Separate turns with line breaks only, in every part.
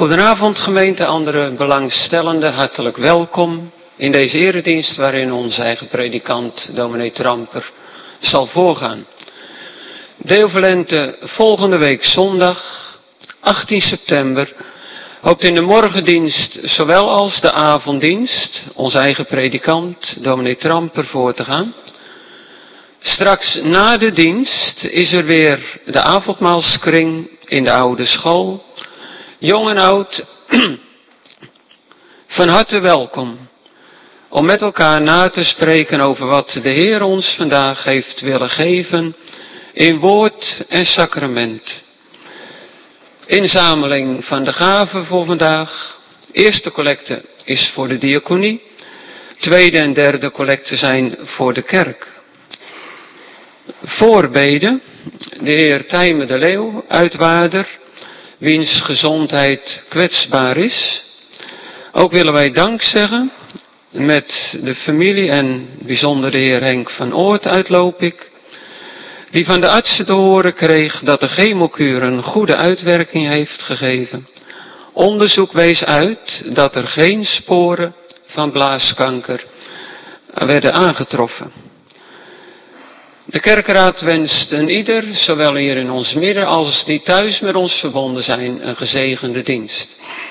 Goedenavond gemeente, andere belangstellenden, hartelijk welkom in deze eredienst waarin onze eigen predikant dominee Tramper zal voorgaan. Deo volente volgende week zondag 18 september hoopt in de morgendienst zowel als de avonddienst onze eigen predikant dominee Tramper voor te gaan. Straks na de dienst is er weer de avondmaalskring in de oude school. Jong en oud, van harte welkom om met elkaar na te spreken over wat de Heer ons vandaag heeft willen geven in woord en sacrament. Inzameling van de gaven voor vandaag. Eerste collecte is voor de diaconie. Tweede en derde collecte zijn voor de kerk. Voorbeden, de Heer Tijme de Leeuw, uitwaarder, wiens gezondheid kwetsbaar is. Ook willen wij dank zeggen met de familie en bijzonder de Heer Henk van Oort uit Lopik, die van de artsen te horen kreeg dat de chemokuur een goede uitwerking heeft gegeven. Onderzoek wees uit dat er geen sporen van blaaskanker werden aangetroffen. De kerkraad wenst een ieder, zowel hier in ons midden als die thuis met ons verbonden zijn, een gezegende dienst.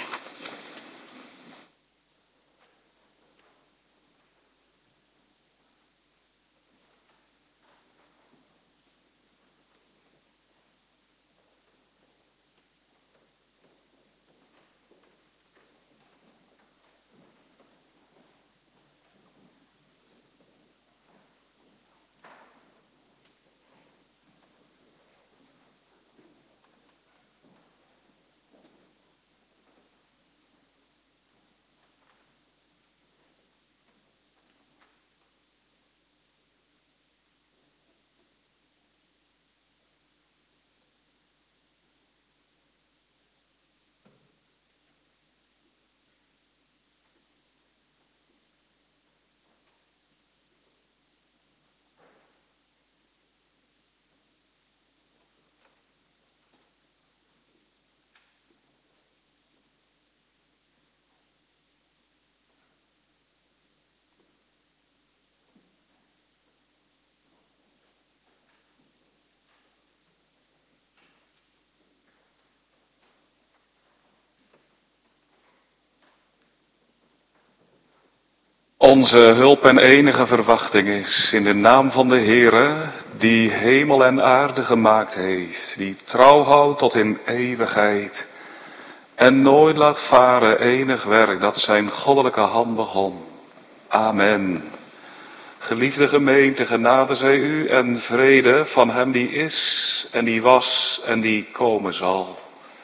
Onze hulp en enige verwachting is in de naam van de Heere, die hemel en aarde gemaakt heeft, die trouw houdt tot in eeuwigheid en nooit laat varen enig werk dat zijn goddelijke hand begon. Amen. Geliefde gemeente, genade zij u en vrede van hem die is en die was en die komen zal.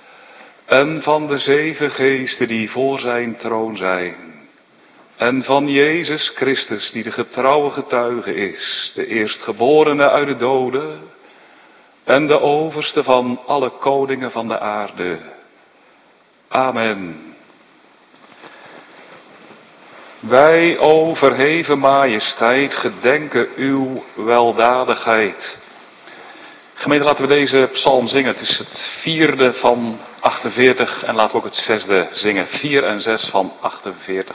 En van de 7 geesten die voor zijn troon zijn. En van Jezus Christus, die de getrouwe getuige is, de eerstgeborene uit de doden en de overste van alle koningen van de aarde. Amen. Wij, o verheven majesteit, gedenken uw weldadigheid. Gemeente, laten we deze psalm zingen. Het is het 4e van 48 en laten we ook het 6e zingen. 4 en 6 van 48.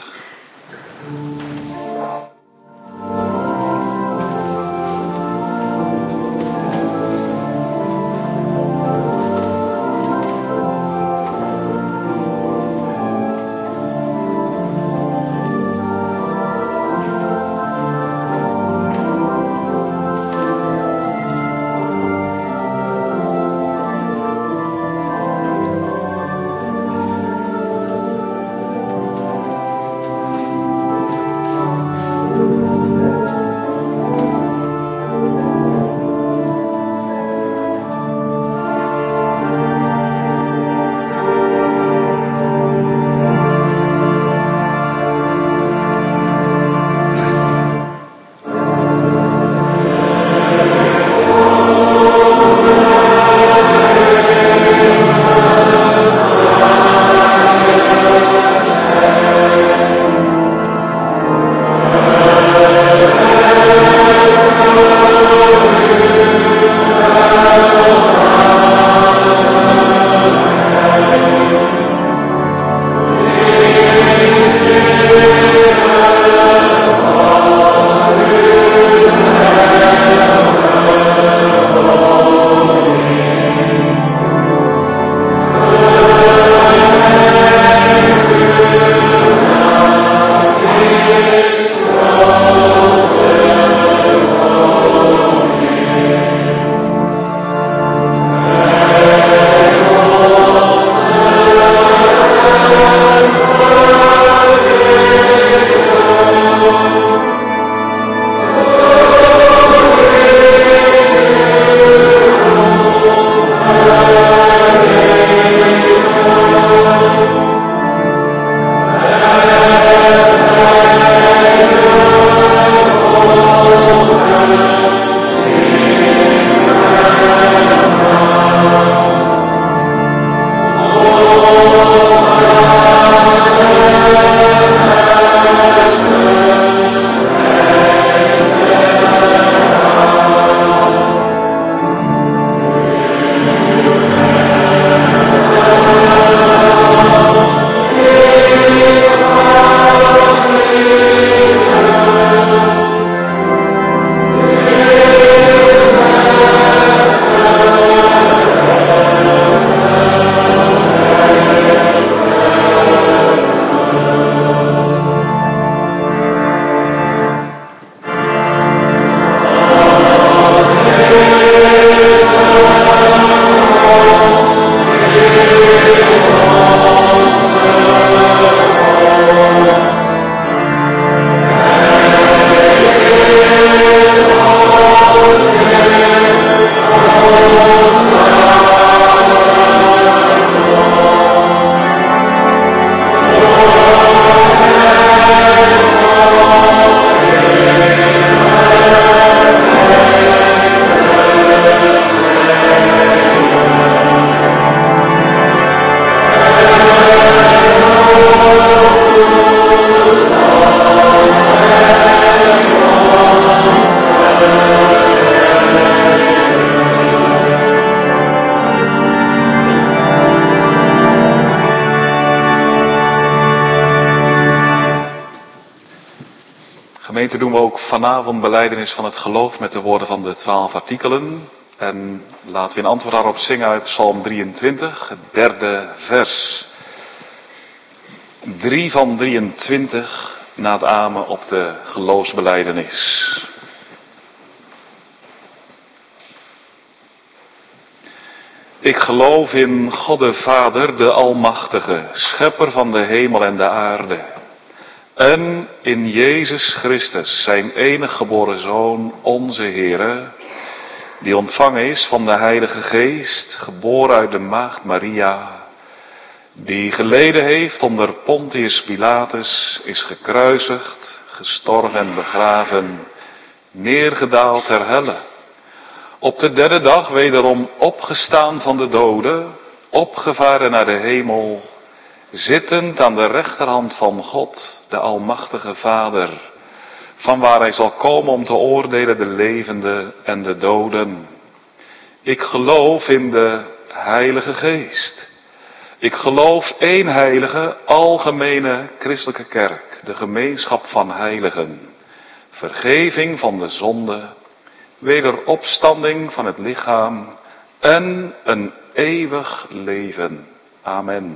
gemeente doen we ook vanavond belijdenis van het geloof met de woorden van de 12 artikelen. En laten we in antwoord daarop zingen uit Psalm 23, het 3e vers. 3 van 23 na het amen op de geloofsbelijdenis. Ik geloof in God de Vader, de Almachtige, schepper van de hemel en de aarde. En in Jezus Christus, zijn enige geboren Zoon, onze Heere, die ontvangen is van de Heilige Geest, geboren uit de maagd Maria, die geleden heeft onder Pontius Pilatus, is gekruisigd, gestorven en begraven, neergedaald ter helle. Op de 3e dag wederom opgestaan van de doden, opgevaren naar de hemel, zittend aan de rechterhand van God, de Almachtige Vader, vanwaar hij zal komen om te oordelen de levenden en de doden. Ik geloof in de Heilige Geest. Ik geloof één heilige, algemene christelijke kerk, de gemeenschap van heiligen, vergeving van de zonde, wederopstanding van het lichaam en een eeuwig leven. Amen.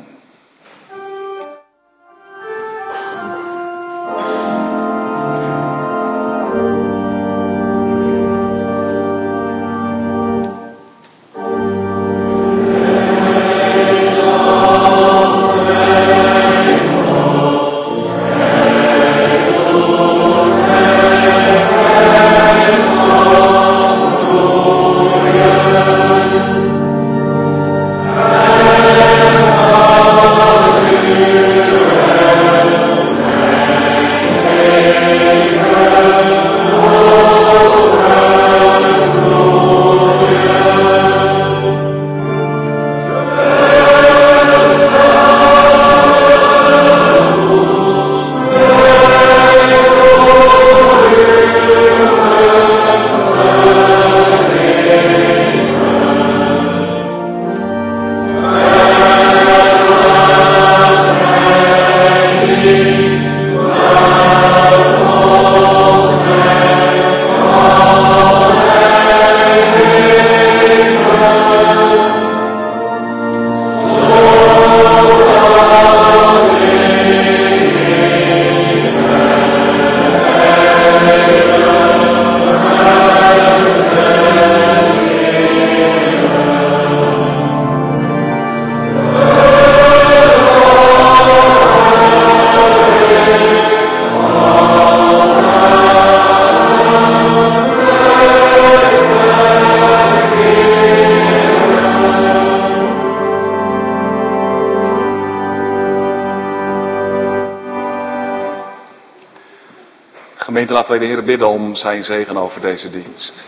Gemeente, laten wij de Heer bidden om zijn zegen over deze dienst.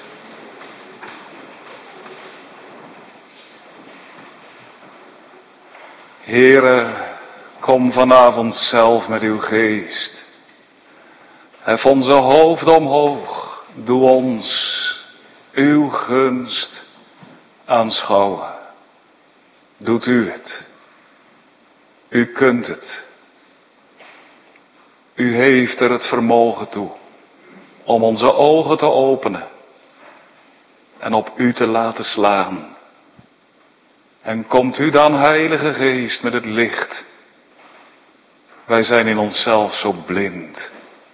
Heere, kom vanavond zelf met uw geest. Hef onze hoofden omhoog. Doe ons uw gunst aanschouwen. Doet u het. U kunt het. U heeft er het vermogen toe om onze ogen te openen en op u te laten slaan. En komt u dan, Heilige Geest, met het licht. Wij zijn in onszelf zo blind.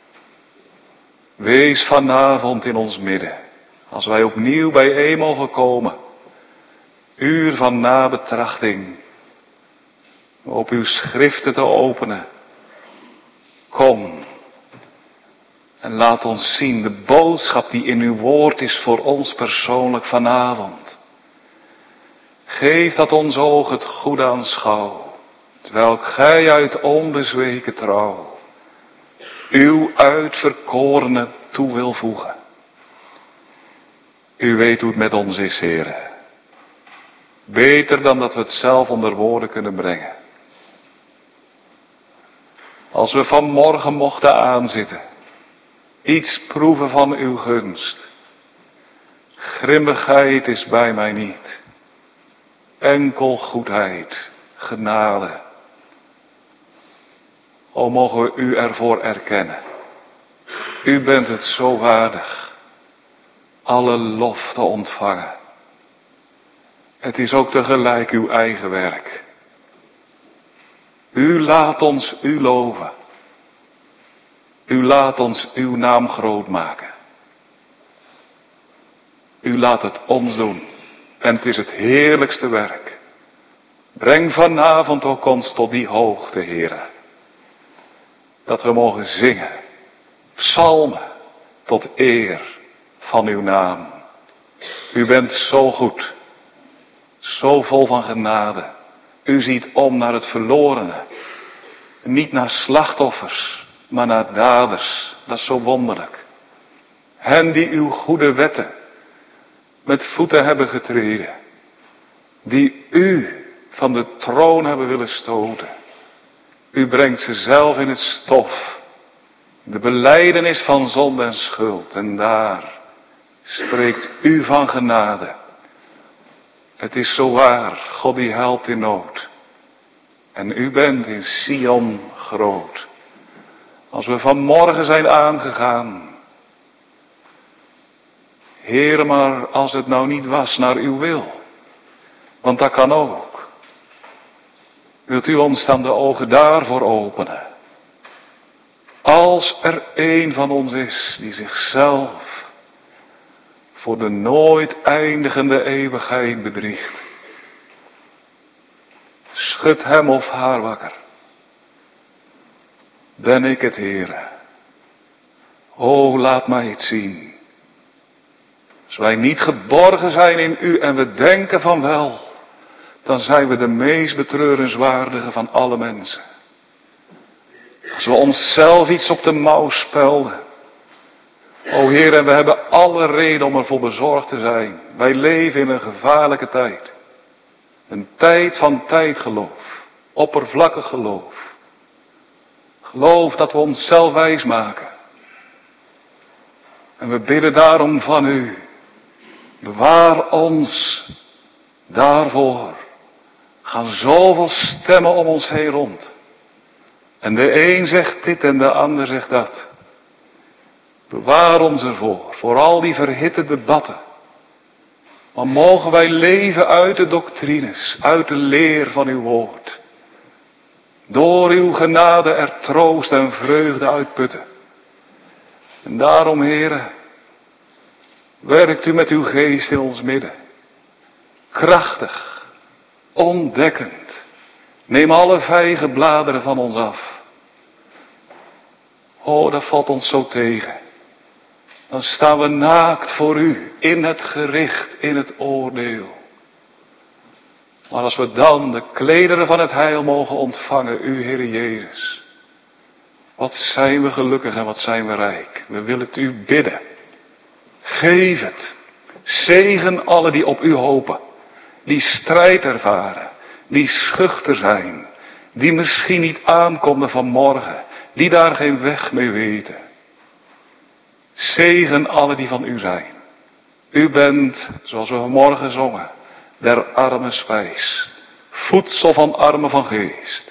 Wees vanavond in ons midden, als wij opnieuw bijeen mogen komen. Uur van nabetrachting, op uw schriften te openen. Kom en laat ons zien de boodschap die in uw woord is voor ons persoonlijk vanavond. Geef dat ons oog het goede aanschouw, terwijl gij uit onbezweken trouw uw uitverkorene toe wil voegen. U weet hoe het met ons is, Heere. Beter dan dat we het zelf onder woorden kunnen brengen. Als we vanmorgen mochten aanzitten, iets proeven van uw gunst. Grimmigheid is bij mij niet. Enkel goedheid, genade. O, mogen we u ervoor erkennen. U bent het zo waardig alle lof te ontvangen. Het is ook tegelijk uw eigen werk. U laat ons u loven. U laat ons uw naam groot maken. U laat het ons doen. En het is het heerlijkste werk. Breng vanavond ook ons tot die hoogte, Heere. Dat we mogen zingen. Psalmen tot eer van uw naam. U bent zo goed. Zo vol van genade. U ziet om naar het verlorene. Niet naar slachtoffers, maar naar daders. Dat is zo wonderlijk. Hen die uw goede wetten met voeten hebben getreden. Die u van de troon hebben willen stoten. U brengt ze zelf in het stof. De belijdenis van zonde en schuld. En daar spreekt u van genade. Het is zo waar, God die helpt in nood. En u bent in Sion groot. Als we vanmorgen zijn aangegaan. Heere, maar als het nou niet was naar uw wil. Want dat kan ook. Wilt u ons dan de ogen daarvoor openen? Als er een van ons is die zichzelf voor de nooit eindigende eeuwigheid bedriegt. Schud hem of haar wakker. Ben ik het, Heere. O, laat mij het zien. Als wij niet geborgen zijn in u en we denken van wel, dan zijn we de meest betreurenswaardige van alle mensen. Als we onszelf iets op de mouw spelden. O Heer, en we hebben alle reden om ervoor bezorgd te zijn. Wij leven in een gevaarlijke tijd. Een tijd van tijdgeloof. Oppervlakkig geloof. Geloof dat we onszelf wijs maken. En we bidden daarom van u. Bewaar ons daarvoor. Gaan zoveel stemmen om ons heen rond. En de een zegt dit en de ander zegt dat. Bewaar ons ervoor, voor al die verhitte debatten. Maar mogen wij leven uit de doctrines, uit de leer van uw woord. Door uw genade er troost en vreugde uitputten. En daarom, Heere, werkt u met uw geest in ons midden. Krachtig, ontdekkend. Neem alle vijgen bladeren van ons af. Oh, dat valt ons zo tegen. Dan staan we naakt voor u, in het gericht, in het oordeel. Maar als we dan de klederen van het heil mogen ontvangen, u Heere Jezus. Wat zijn we gelukkig en wat zijn we rijk. We willen het u bidden. Geef het. Zegen alle die op u hopen. Die strijd ervaren. Die schuchter zijn. Die misschien niet aankomen vanmorgen. Die daar geen weg mee weten. Zegen alle die van u zijn. U bent, zoals we vanmorgen zongen, der arme spijs. Voedsel van armen van geest.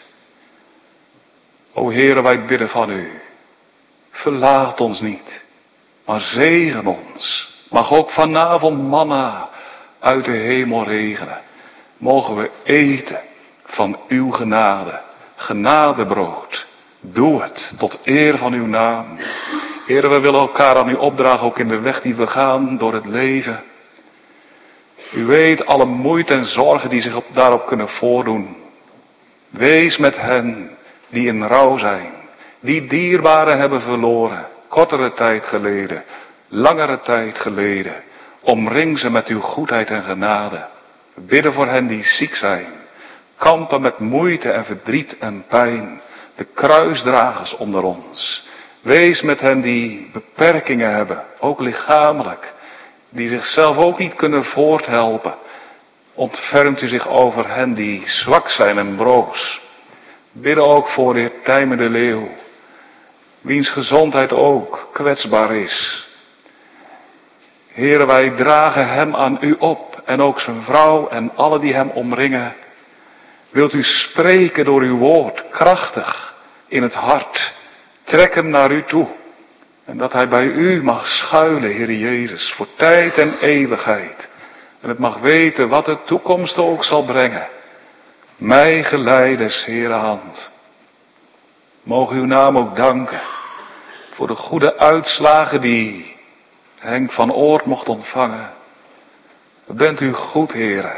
O Heere, wij bidden van u. Verlaat ons niet, maar zegen ons. Mag ook vanavond manna uit de hemel regenen. Mogen we eten van uw genade. Genadebrood. Doe het tot eer van uw naam. Heere, we willen elkaar aan u opdragen, ook in de weg die we gaan door het leven. U weet alle moeite en zorgen die zich daarop kunnen voordoen. Wees met hen die in rouw zijn, die dierbaren hebben verloren, kortere tijd geleden, langere tijd geleden. Omring ze met uw goedheid en genade. Bidden voor hen die ziek zijn, kampen met moeite en verdriet en pijn, de kruisdragers onder ons. Wees met hen die beperkingen hebben, ook lichamelijk, die zichzelf ook niet kunnen voorthelpen. Ontfermt u zich over hen die zwak zijn en broos. Bidden ook voor de Heer Tijmen de Leeuw, wiens gezondheid ook kwetsbaar is. Heere, wij dragen hem aan u op en ook zijn vrouw en alle die hem omringen. Wilt u spreken door uw woord, krachtig in het hart. Trek hem naar u toe. En dat hij bij u mag schuilen, Heer Jezus, voor tijd en eeuwigheid. En het mag weten wat de toekomst ook zal brengen. Mij geleides, Heere hand. Mogen uw naam ook danken voor de goede uitslagen die Henk van Oort mocht ontvangen. Wat bent u goed, Heere.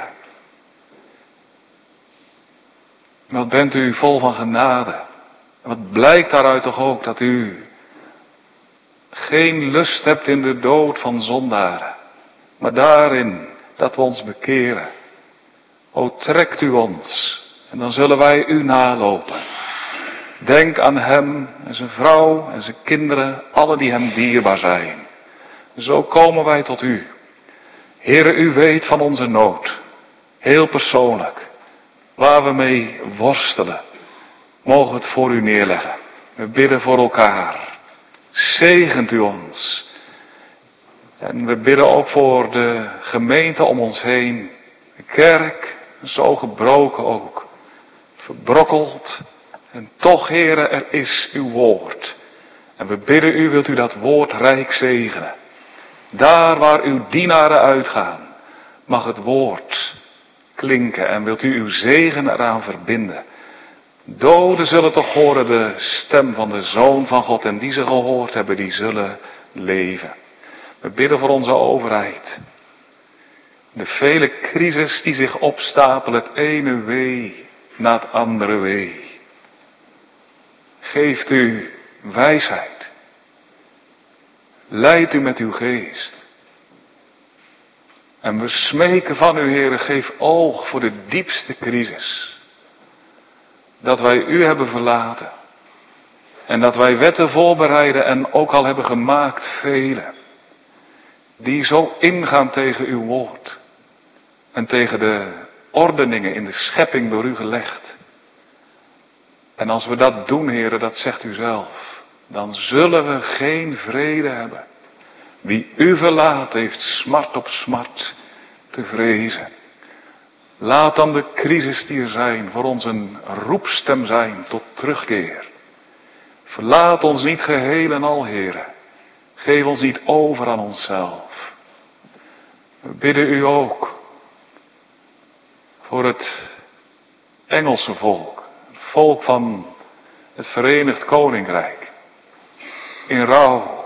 Wat bent u vol van genade. En wat blijkt daaruit toch ook dat u geen lust hebt in de dood van zondaren. Maar daarin dat we ons bekeren. O, trekt u ons en dan zullen wij u nalopen. Denk aan hem en zijn vrouw en zijn kinderen, alle die hem dierbaar zijn. Zo komen wij tot u. Heere, u weet van onze nood, heel persoonlijk, waar we mee worstelen. Mogen we het voor u neerleggen. We bidden voor elkaar. Zegent u ons. En we bidden ook voor de gemeente om ons heen. De kerk, zo gebroken ook. Verbrokkeld. En toch, Heere, er is uw woord. En we bidden u, wilt u dat woord rijk zegenen. Daar waar uw dienaren uitgaan, mag het woord klinken. En wilt u uw zegen eraan verbinden. Doden zullen toch horen de stem van de Zoon van God. En die ze gehoord hebben, die zullen leven. We bidden voor onze overheid. De vele crises die zich opstapelen, het ene wee na het andere wee. Geeft u wijsheid. Leidt u met uw geest. En we smeken van u, Heere, geef oog voor de diepste crisis. Dat wij u hebben verlaten. En dat wij wetten voorbereiden en ook al hebben gemaakt vele. Die zo ingaan tegen uw woord. En tegen de ordeningen in de schepping door u gelegd. En als we dat doen, Heere, dat zegt u zelf. Dan zullen we geen vrede hebben. Wie u verlaat heeft smart op smart te vrezen. Laat dan de crisis die er zijn voor ons een roepstem zijn tot terugkeer. Verlaat ons niet geheel en al, Heere. Geef ons niet over aan onszelf. We bidden u ook voor het Engelse volk. Het volk van het Verenigd Koninkrijk. In rouw.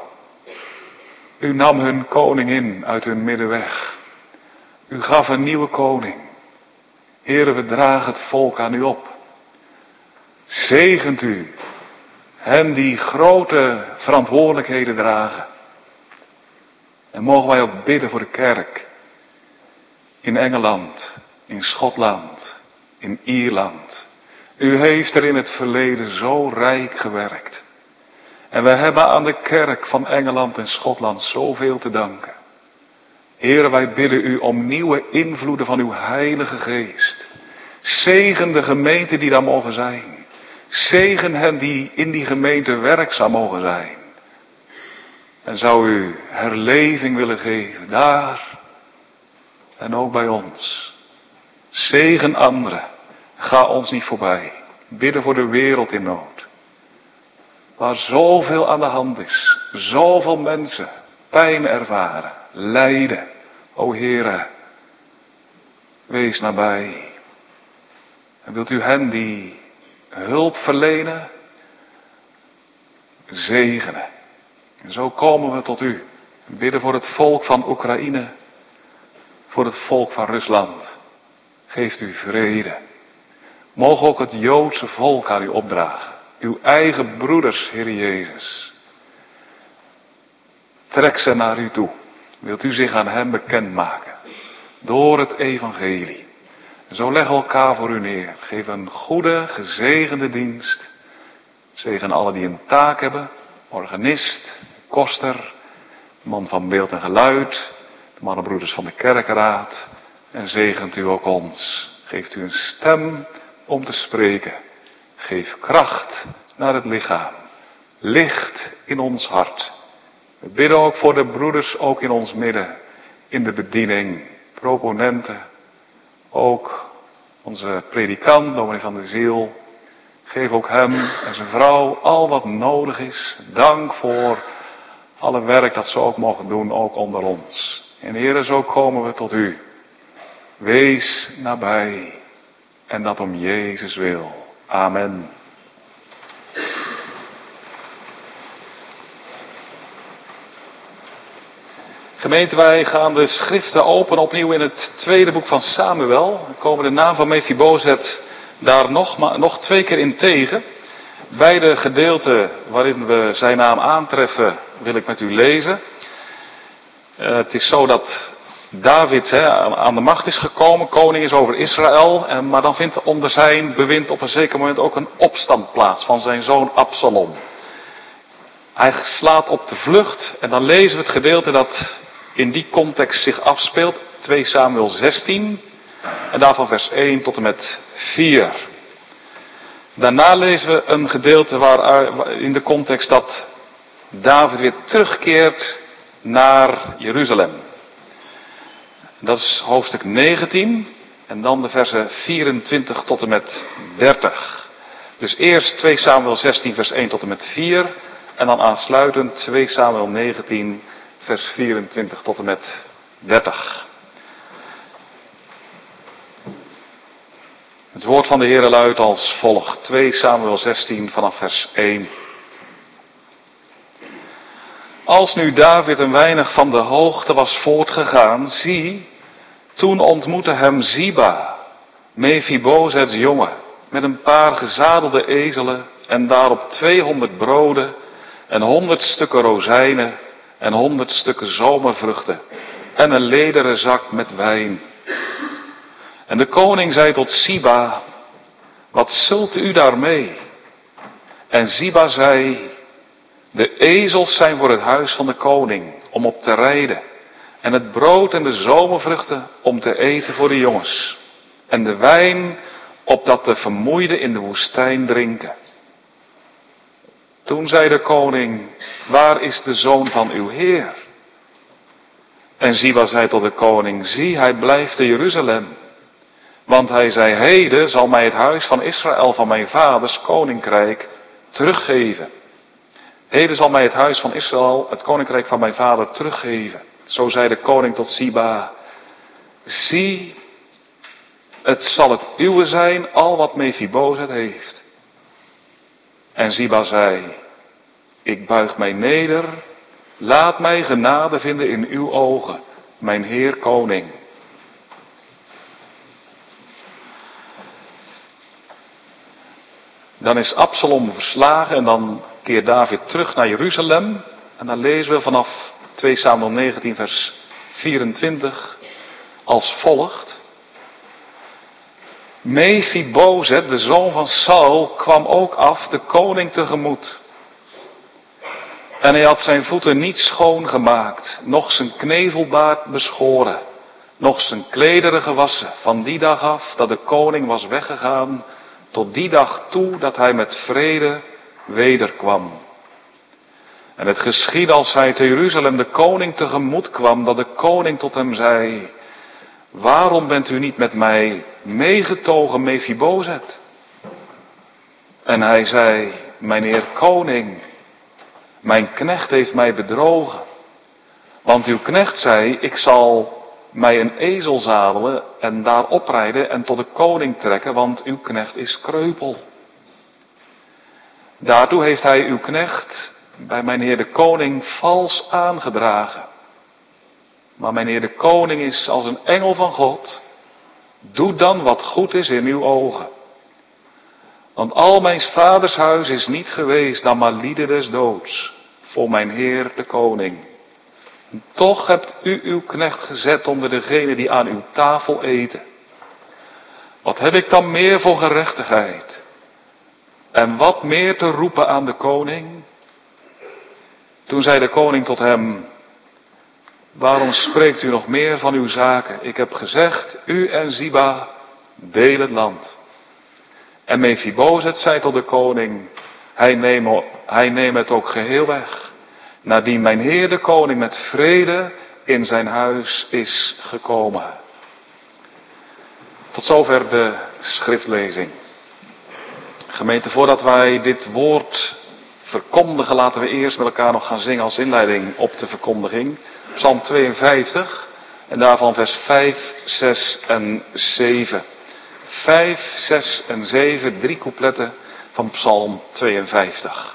U nam hun koningin uit hun midden weg. U gaf een nieuwe koning. Heere, we dragen het volk aan u op. Zegent u hen die grote verantwoordelijkheden dragen. En mogen wij ook bidden voor de kerk. In Engeland, in Schotland, in Ierland. U heeft er in het verleden zo rijk gewerkt. En we hebben aan de kerk van Engeland en Schotland zoveel te danken. Heere, wij bidden u om nieuwe invloeden van uw heilige geest. Zegen de gemeenten die daar mogen zijn. Zegen hen die in die gemeente werkzaam mogen zijn. En zou u herleving willen geven daar en ook bij ons. Zegen anderen. Ga ons niet voorbij. Bidden voor de wereld in nood. Waar zoveel aan de hand is. Zoveel mensen pijn ervaren. Lijden. O Heere. Wees nabij. En wilt u hen die hulp verlenen. Zegenen. En zo komen we tot u. Bidden voor het volk van Oekraïne. Voor het volk van Rusland. Geeft u vrede. Mogen ook het Joodse volk aan u opdragen. Uw eigen broeders, Heer Jezus. Trek ze naar u toe. Wilt u zich aan hen bekendmaken. Door het evangelie. Zo leg elkaar voor u neer. Geef een goede, gezegende dienst. Zegen alle die een taak hebben. Organist, koster, man van beeld en geluid. De mannenbroeders van de kerkenraad. En zegent u ook ons. Geeft u een stem om te spreken. Geef kracht naar het lichaam. Licht in ons hart. We bidden ook voor de broeders, ook in ons midden. In de bediening, proponenten. Ook onze predikant, dominee van de Ziel. Geef ook hem en zijn vrouw al wat nodig is. Dank voor alle werk dat ze ook mogen doen, ook onder ons. En Heere, zo komen we tot u. Wees nabij. En dat om Jezus wil. Amen. Gemeente, wij gaan de schriften openen opnieuw in het tweede boek van Samuel. We komen de naam van Mephibozet daar nog 2 keer in tegen. Beide gedeelten waarin we zijn naam aantreffen wil ik met u lezen. Het is zo dat David aan de macht is gekomen, koning is over Israël. Maar dan vindt onder zijn bewind op een zeker moment ook een opstand plaats van zijn zoon Absalom. Hij slaat op de vlucht en dan lezen we het gedeelte dat in die context zich afspeelt. 2 Samuel 16 en daarvan vers 1 tot en met 4. Daarna lezen we een gedeelte in de context dat David weer terugkeert naar Jeruzalem. Dat is hoofdstuk 19 en dan de versen 24 tot en met 30. Dus eerst 2 Samuel 16 vers 1 tot en met 4 en dan aansluitend 2 Samuel 19 vers 24 tot en met 30. Het woord van de Heere luidt als volgt. 2 Samuel 16 vanaf vers 1. Als nu David een weinig van de hoogte was voortgegaan, zie, toen ontmoette hem Ziba, Mephibozets jongen, met een paar gezadelde ezelen en daarop 200 broden en 100 stukken rozijnen en 100 stukken zomervruchten en een lederen zak met wijn. En de koning zei tot Ziba, wat zult u daarmee? En Ziba zei, de ezels zijn voor het huis van de koning, om op te rijden. En het brood en de zomervruchten om te eten voor de jongens. En de wijn, opdat de vermoeiden in de woestijn drinken. Toen zei de koning, waar is de zoon van uw heer? En Ziba zei tot de koning, zie, hij blijft in Jeruzalem. Want hij zei, heden zal mij het huis van Israël van mijn vaders koninkrijk teruggeven. Heden zal mij het huis van Israël, het koninkrijk van mijn vader, teruggeven. Zo zei de koning tot Ziba, zie, het zal het uwe zijn, al wat Mephibozet heeft. En Ziba zei, ik buig mij neder, laat mij genade vinden in uw ogen, mijn heer koning. Dan is Absalom verslagen en dan keert David terug naar Jeruzalem. En dan lezen we vanaf 2 Samuel 19 vers 24 als volgt. Mephibozet, de zoon van Saul, kwam ook af de koning tegemoet. En hij had zijn voeten niet schoongemaakt, noch zijn knevelbaard beschoren, noch zijn klederen gewassen, van die dag af dat de koning was weggegaan, tot die dag toe dat hij met vrede wederkwam. En het geschiedde als hij te Jeruzalem de koning tegemoet kwam, dat de koning tot hem zei, waarom bent u niet met mij meegetogen, Mephibozet? En hij zei, mijn heer koning, mijn knecht heeft mij bedrogen. Want uw knecht zei, ik zal mij een ezel zadelen en daar oprijden en tot de koning trekken, want uw knecht is kreupel. Daartoe heeft hij uw knecht bij mijn heer de koning vals aangedragen. Maar mijn heer de koning is als een engel van God. Doe dan wat goed is in uw ogen. Want al mijn vaders huis is niet geweest dan maar lieden des doods voor mijn heer de koning. Toch hebt u uw knecht gezet onder degenen die aan uw tafel eten. Wat heb ik dan meer voor gerechtigheid? En wat meer te roepen aan de koning? Toen zei de koning tot hem, waarom spreekt u nog meer van uw zaken? Ik heb gezegd, u en Ziba deel het land. En Mephibozet zei tot de koning, hij neemt het ook geheel weg. Nadien mijn heer de koning met vrede in zijn huis is gekomen. Tot zover de schriftlezing. Gemeente, voordat wij dit woord verkondigen, laten we eerst met elkaar nog gaan zingen als inleiding op de verkondiging. Psalm 52 en daarvan vers 5, 6 en 7. 5, 6 en 7, 3 coupletten van Psalm 52.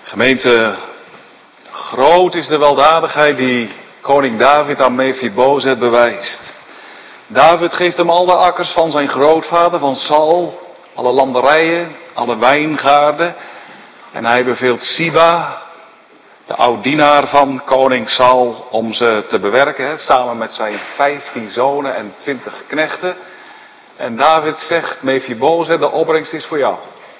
Gemeente, groot is de weldadigheid die koning David aan Mephibozet bewijst. David geeft hem al de akkers van zijn grootvader, van Saul, alle landerijen, alle wijngaarden. En hij beveelt Siba, de oud-dienaar van koning Saul, om ze te bewerken, samen met zijn 15 zonen en 20 knechten. En David zegt, Mephibozet, de opbrengst is voor jou.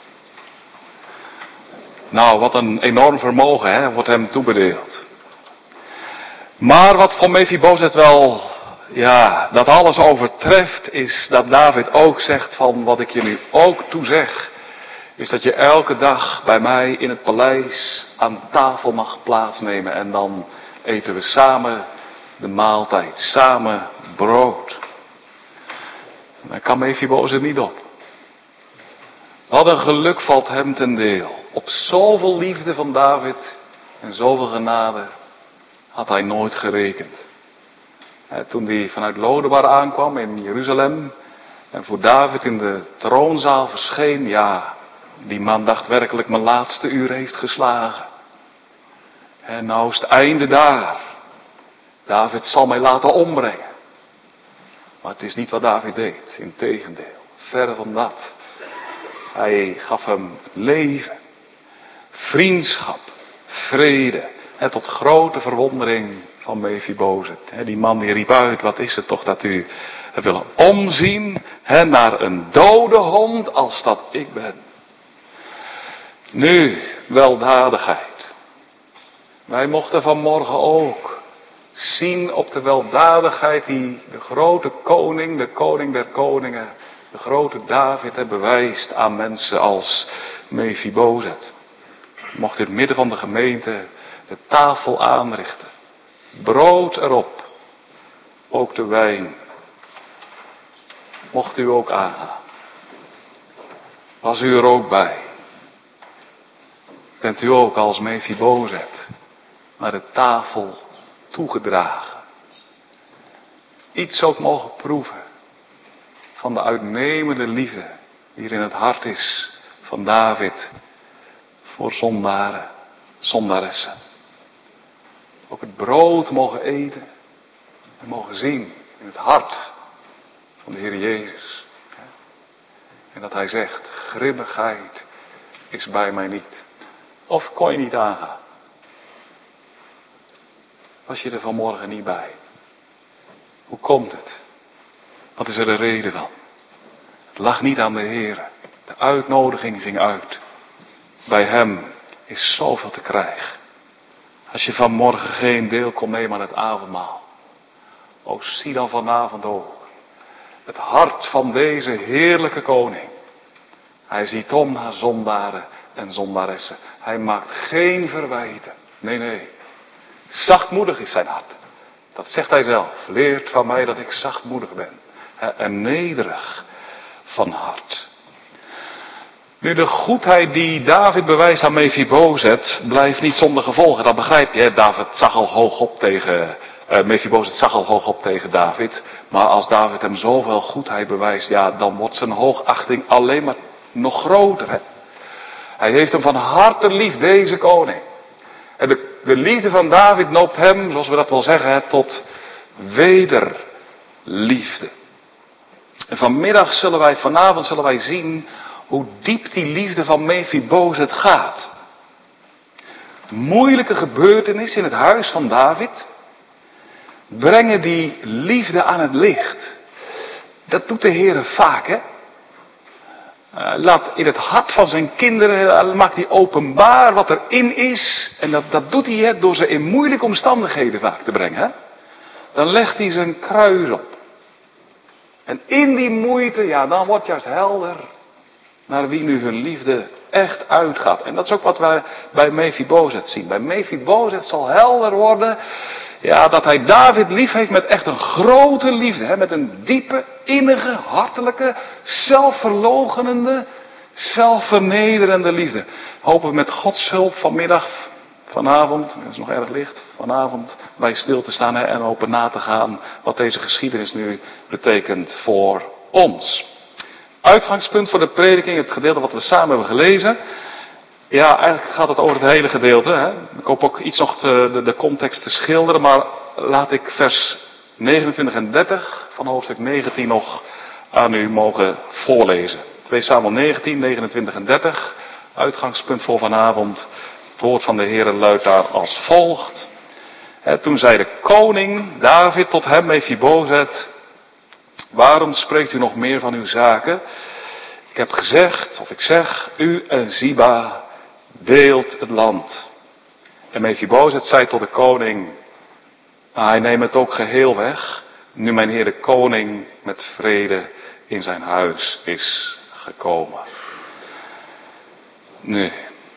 Nou, wat een enorm vermogen, wordt hem toebedeeld. Maar wat voor Mephibozet wel, dat alles overtreft, is dat David ook zegt van, wat ik je nu ook toezeg, is dat je elke dag bij mij in het paleis aan tafel mag plaatsnemen. En dan eten we samen de maaltijd, samen brood. En daar kan Mephibozet niet op. Wat een geluk valt hem ten deel. Op zoveel liefde van David en zoveel genade had hij nooit gerekend. Toen hij vanuit Lodebar aankwam in Jeruzalem en voor David in de troonzaal verscheen, die man dacht werkelijk mijn laatste uur heeft geslagen. En nou is het einde daar. David zal mij laten ombrengen. Maar het is niet wat David deed, integendeel. Verre van dat. Hij gaf hem leven, vriendschap, vrede. En tot grote verwondering van Mephibozet. Die man die riep uit, wat is het toch dat u hebt willen omzien naar een dode hond als dat ik ben. Nu, weldadigheid. Wij mochten vanmorgen ook zien op de weldadigheid die de grote koning, de koning der koningen, de grote David bewijst aan mensen als Mephibozet. Mocht in het midden van de gemeente de tafel aanrichten. Brood erop. Ook de wijn. Mocht u ook aangaan. Was u er ook bij? Bent u ook als Mephibozet naar de tafel toegedragen? Iets ook mogen proeven van de uitnemende liefde die er in het hart is van David voor zondaren, zondaressen. Ook het brood mogen eten en mogen zien in het hart van de Heer Jezus. En dat hij zegt, grimmigheid is bij mij niet. Of kon je niet aangaan? Was je er vanmorgen niet bij? Hoe komt het? Wat is er de reden van? Het lag niet aan de Heer. De uitnodiging ging uit. Bij hem is zoveel te krijgen. Als je vanmorgen geen deel kon nemen aan het avondmaal. O, zie dan vanavond ook het hart van deze heerlijke koning. Hij ziet om naar zondaren en zondaressen. Hij maakt geen verwijten. Nee. Zachtmoedig is zijn hart. Dat zegt hij zelf. Leert van mij dat ik zachtmoedig ben. En nederig van hart. Nu, de goedheid die David bewijst aan Mephibozet blijft niet zonder gevolgen. Dat begrijp je. David zag al hoog op tegen Mephibozet zag al hoog op tegen David. Maar als David hem zoveel goedheid bewijst, dan wordt zijn hoogachting alleen maar nog groter. Hè? Hij heeft hem van harte lief, deze koning. En de liefde van David noopt hem, zoals we dat wel zeggen, tot wederliefde. En vanavond zullen wij zien hoe diep die liefde van Mephibozet gaat. Moeilijke gebeurtenissen in het huis van David brengen die liefde aan het licht. Dat doet de Heer vaak, hè. Laat in het hart van zijn kinderen, maakt hij openbaar wat erin is. En dat doet hij door ze in moeilijke omstandigheden vaak te brengen. Hè? Dan legt hij zijn kruis op. En in die moeite, dan wordt juist helder naar wie nu hun liefde echt uitgaat. En dat is ook wat wij bij Mephibozet zien. Bij Mephibozet zal helder worden, dat hij David lief heeft met echt een grote liefde. Hè? Met een diepe, innige, hartelijke, zelfverloochenende, zelfvernederende liefde. Hopen we met Gods hulp vanavond, het is nog erg licht, vanavond bij stil te staan en open na te gaan wat deze geschiedenis nu betekent voor ons. Uitgangspunt voor de prediking, het gedeelte wat we samen hebben gelezen, Ja, eigenlijk gaat het over het hele gedeelte. Hè? Ik hoop ook iets nog de context te schilderen, maar laat ik vers 29 en 30 van hoofdstuk 19 nog aan u mogen voorlezen. 2 Samuel 19, 29 en 30, uitgangspunt voor vanavond. Het woord van de Heere luidt daar als volgt. Toen zei de koning David tot hem, Mephibozet: waarom spreekt u nog meer van uw zaken? Ik heb gezegd, of ik zeg, u en Ziba deelt het land. En Mephibozet zei tot de koning: hij neemt het ook geheel weg, nu mijn heer de koning met vrede in zijn huis is gekomen. Nu,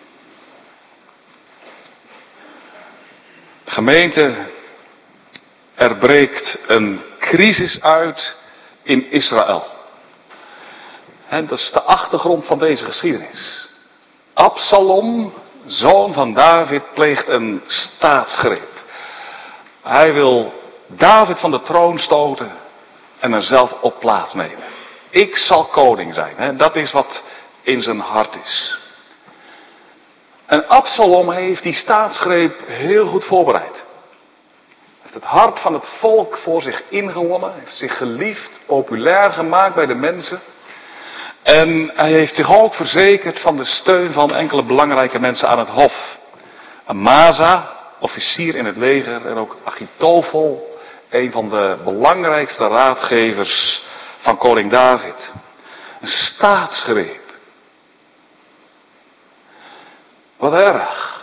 gemeente, er breekt een crisis uit in Israël. En dat is de achtergrond van deze geschiedenis. Absalom, zoon van David, pleegt een staatsgreep. Hij wil David van de troon stoten en er zelf op plaatsnemen. Ik zal koning zijn. Hè? Dat is wat in zijn hart is. En Absalom heeft die staatsgreep heel goed voorbereid. Hij heeft het hart van het volk voor zich ingewonnen. Heeft zich geliefd, populair gemaakt bij de mensen. En hij heeft zich ook verzekerd van de steun van enkele belangrijke mensen aan het hof. Amasa, officier in het leger, en ook Achitofel, een van de belangrijkste raadgevers van koning David. Een staatsgreep. Wat erg.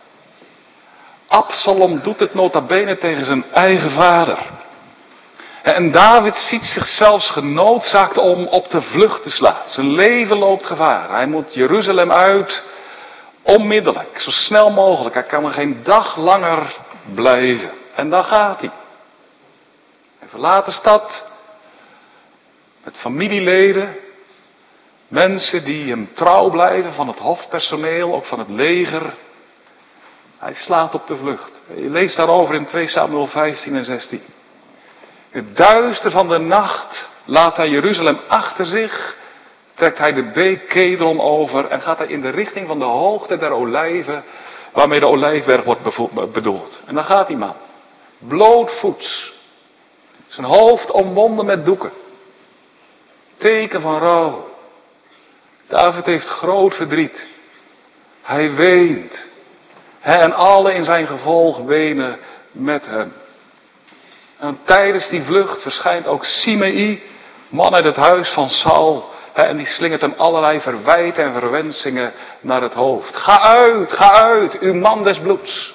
Absalom doet het nota bene tegen zijn eigen vader. En David ziet zichzelf genoodzaakt om op de vlucht te slaan. Zijn leven loopt gevaar. Hij moet Jeruzalem uit, onmiddellijk, zo snel mogelijk. Hij kan er geen dag langer blijven. En dan gaat hij. Hij verlaat de stad met familieleden, mensen die hem trouw blijven, van het hofpersoneel, ook van het leger. Hij slaat op de vlucht. Je leest daarover in 2 Samuel 15 en 16. In het duister van de nacht laat hij Jeruzalem achter zich, trekt hij de beek Kedron over en gaat hij in de richting van de hoogte der olijven, waarmee de olijfberg wordt bedoeld. En dan gaat die man, blootvoets, zijn hoofd omwonden met doeken. Teken van rouw. David heeft groot verdriet. Hij weent. En alle in zijn gevolg wenen met hem. En tijdens die vlucht verschijnt ook Simei, man uit het huis van Saul. En die slingert hem allerlei verwijten en verwensingen naar het hoofd. Ga uit, uw man des bloeds.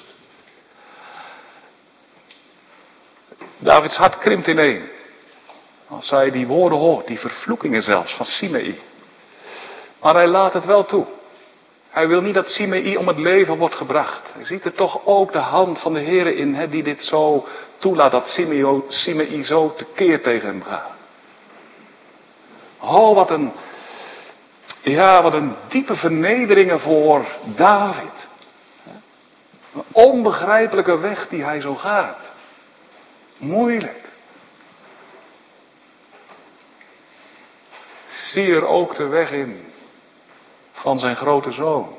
Davids hart krimpt ineen. Als hij die woorden hoort, die vervloekingen zelfs van Simei. Maar hij laat het wel toe. Hij wil niet dat Simei om het leven wordt gebracht. Hij ziet er toch ook de hand van de Heere in, die dit zo toelaat, dat Simei zo tekeer tegen hem gaat. Oh, wat een diepe vernederingen voor David. Een onbegrijpelijke weg die hij zo gaat. Moeilijk. Zie er ook de weg in van zijn grote zoon.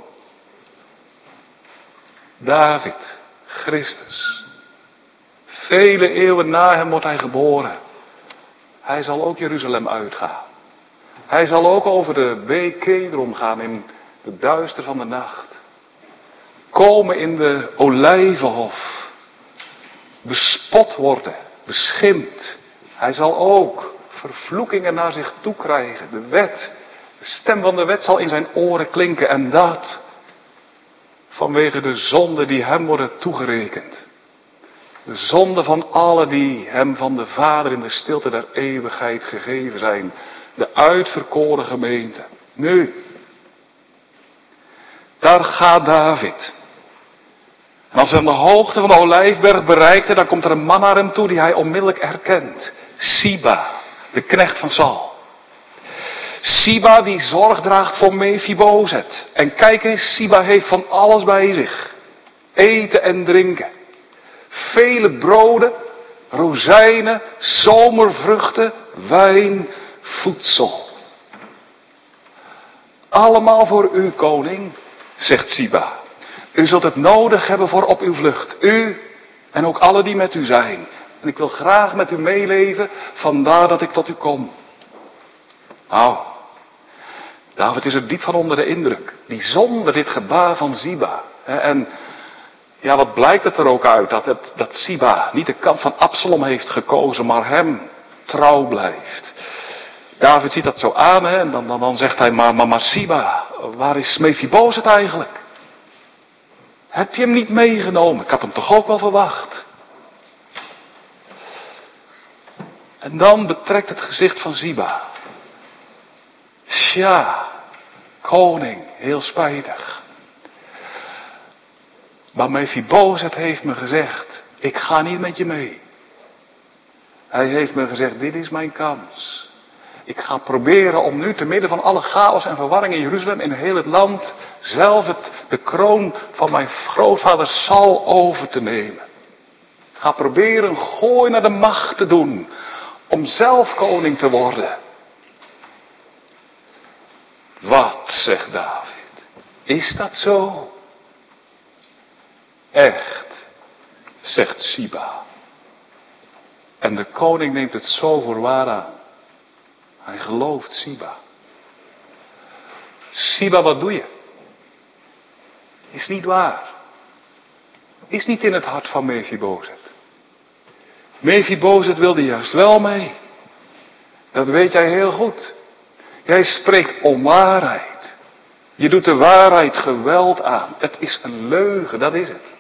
David, Christus. Vele eeuwen na hem wordt hij geboren. Hij zal ook Jeruzalem uitgaan. Hij zal ook over de beek Kedron gaan in de duister van de nacht. Komen in de olijvenhof. Bespot worden, beschimpt. Hij zal ook vervloekingen naar zich toe krijgen. De wet, de stem van de wet zal in zijn oren klinken. En dat vanwege de zonden die hem worden toegerekend. De zonde van allen die hem van de Vader in de stilte der eeuwigheid gegeven zijn. De uitverkoren gemeente. Nu, daar gaat David. En als hij aan de hoogte van de Olijfberg bereikte, dan komt er een man naar hem toe die hij onmiddellijk herkent. Siba, de knecht van Saul. Siba die zorg draagt voor Mephibozet. En kijk eens, Siba heeft van alles bij zich. Eten en drinken. Vele broden, rozijnen, zomervruchten, wijn, voedsel. Allemaal voor u, koning. zegt Siba. U zult het nodig hebben voor op uw vlucht. U en ook alle die met u zijn. En ik wil graag met u meeleven, vandaar dat ik tot u kom. Nou, David is er diep van onder de indruk. Bijzonder dit gebaar van Siba. En ja, wat blijkt het er ook uit? Dat Siba niet de kant van Absalom heeft gekozen, maar hem trouw blijft. David ziet dat zo aan, en dan zegt hij, maar Siba, waar is Mephibozet eigenlijk? Heb je hem niet meegenomen? Ik had hem toch ook wel verwacht. En dan betrekt het gezicht van Siba. Tja, koning, heel spijtig. Maar Mephibozet heeft me gezegd, ik ga niet met je mee. Hij heeft me gezegd, dit is mijn kans. Ik ga proberen om nu te midden van alle chaos en verwarring in Jeruzalem, in heel het land, zelf de kroon van mijn grootvader Saul over te nemen. Ik ga proberen een gooi naar de macht te doen, om zelf koning te worden. Wat, zegt David, is dat zo? Echt, zegt Siba. En de koning neemt het zo voor waar aan. Hij gelooft Siba. Siba, wat doe je? Is niet waar. Is niet in het hart van Mephibozet. Mephibozet wilde juist wel mee. Dat weet jij heel goed. Jij spreekt onwaarheid. Je doet de waarheid geweld aan. Het is een leugen, dat is het.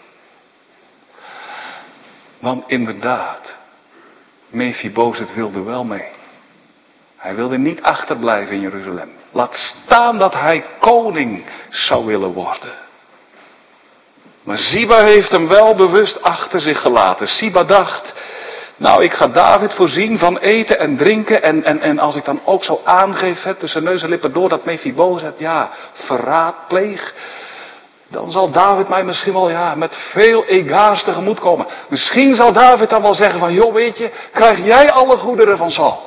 Want inderdaad, Mephibozet wilde wel mee. Hij wilde niet achterblijven in Jeruzalem. Laat staan dat hij koning zou willen worden. Maar Siba heeft hem wel bewust achter zich gelaten. Siba dacht, nou ik ga David voorzien van eten en drinken. En als ik dan ook zo aangeef tussen neus en lippen door dat Mephibozet verraad pleeg. Dan zal David mij misschien wel met veel egaars tegemoet komen. Misschien zal David dan wel zeggen van, joh weet je, krijg jij alle goederen van Saul.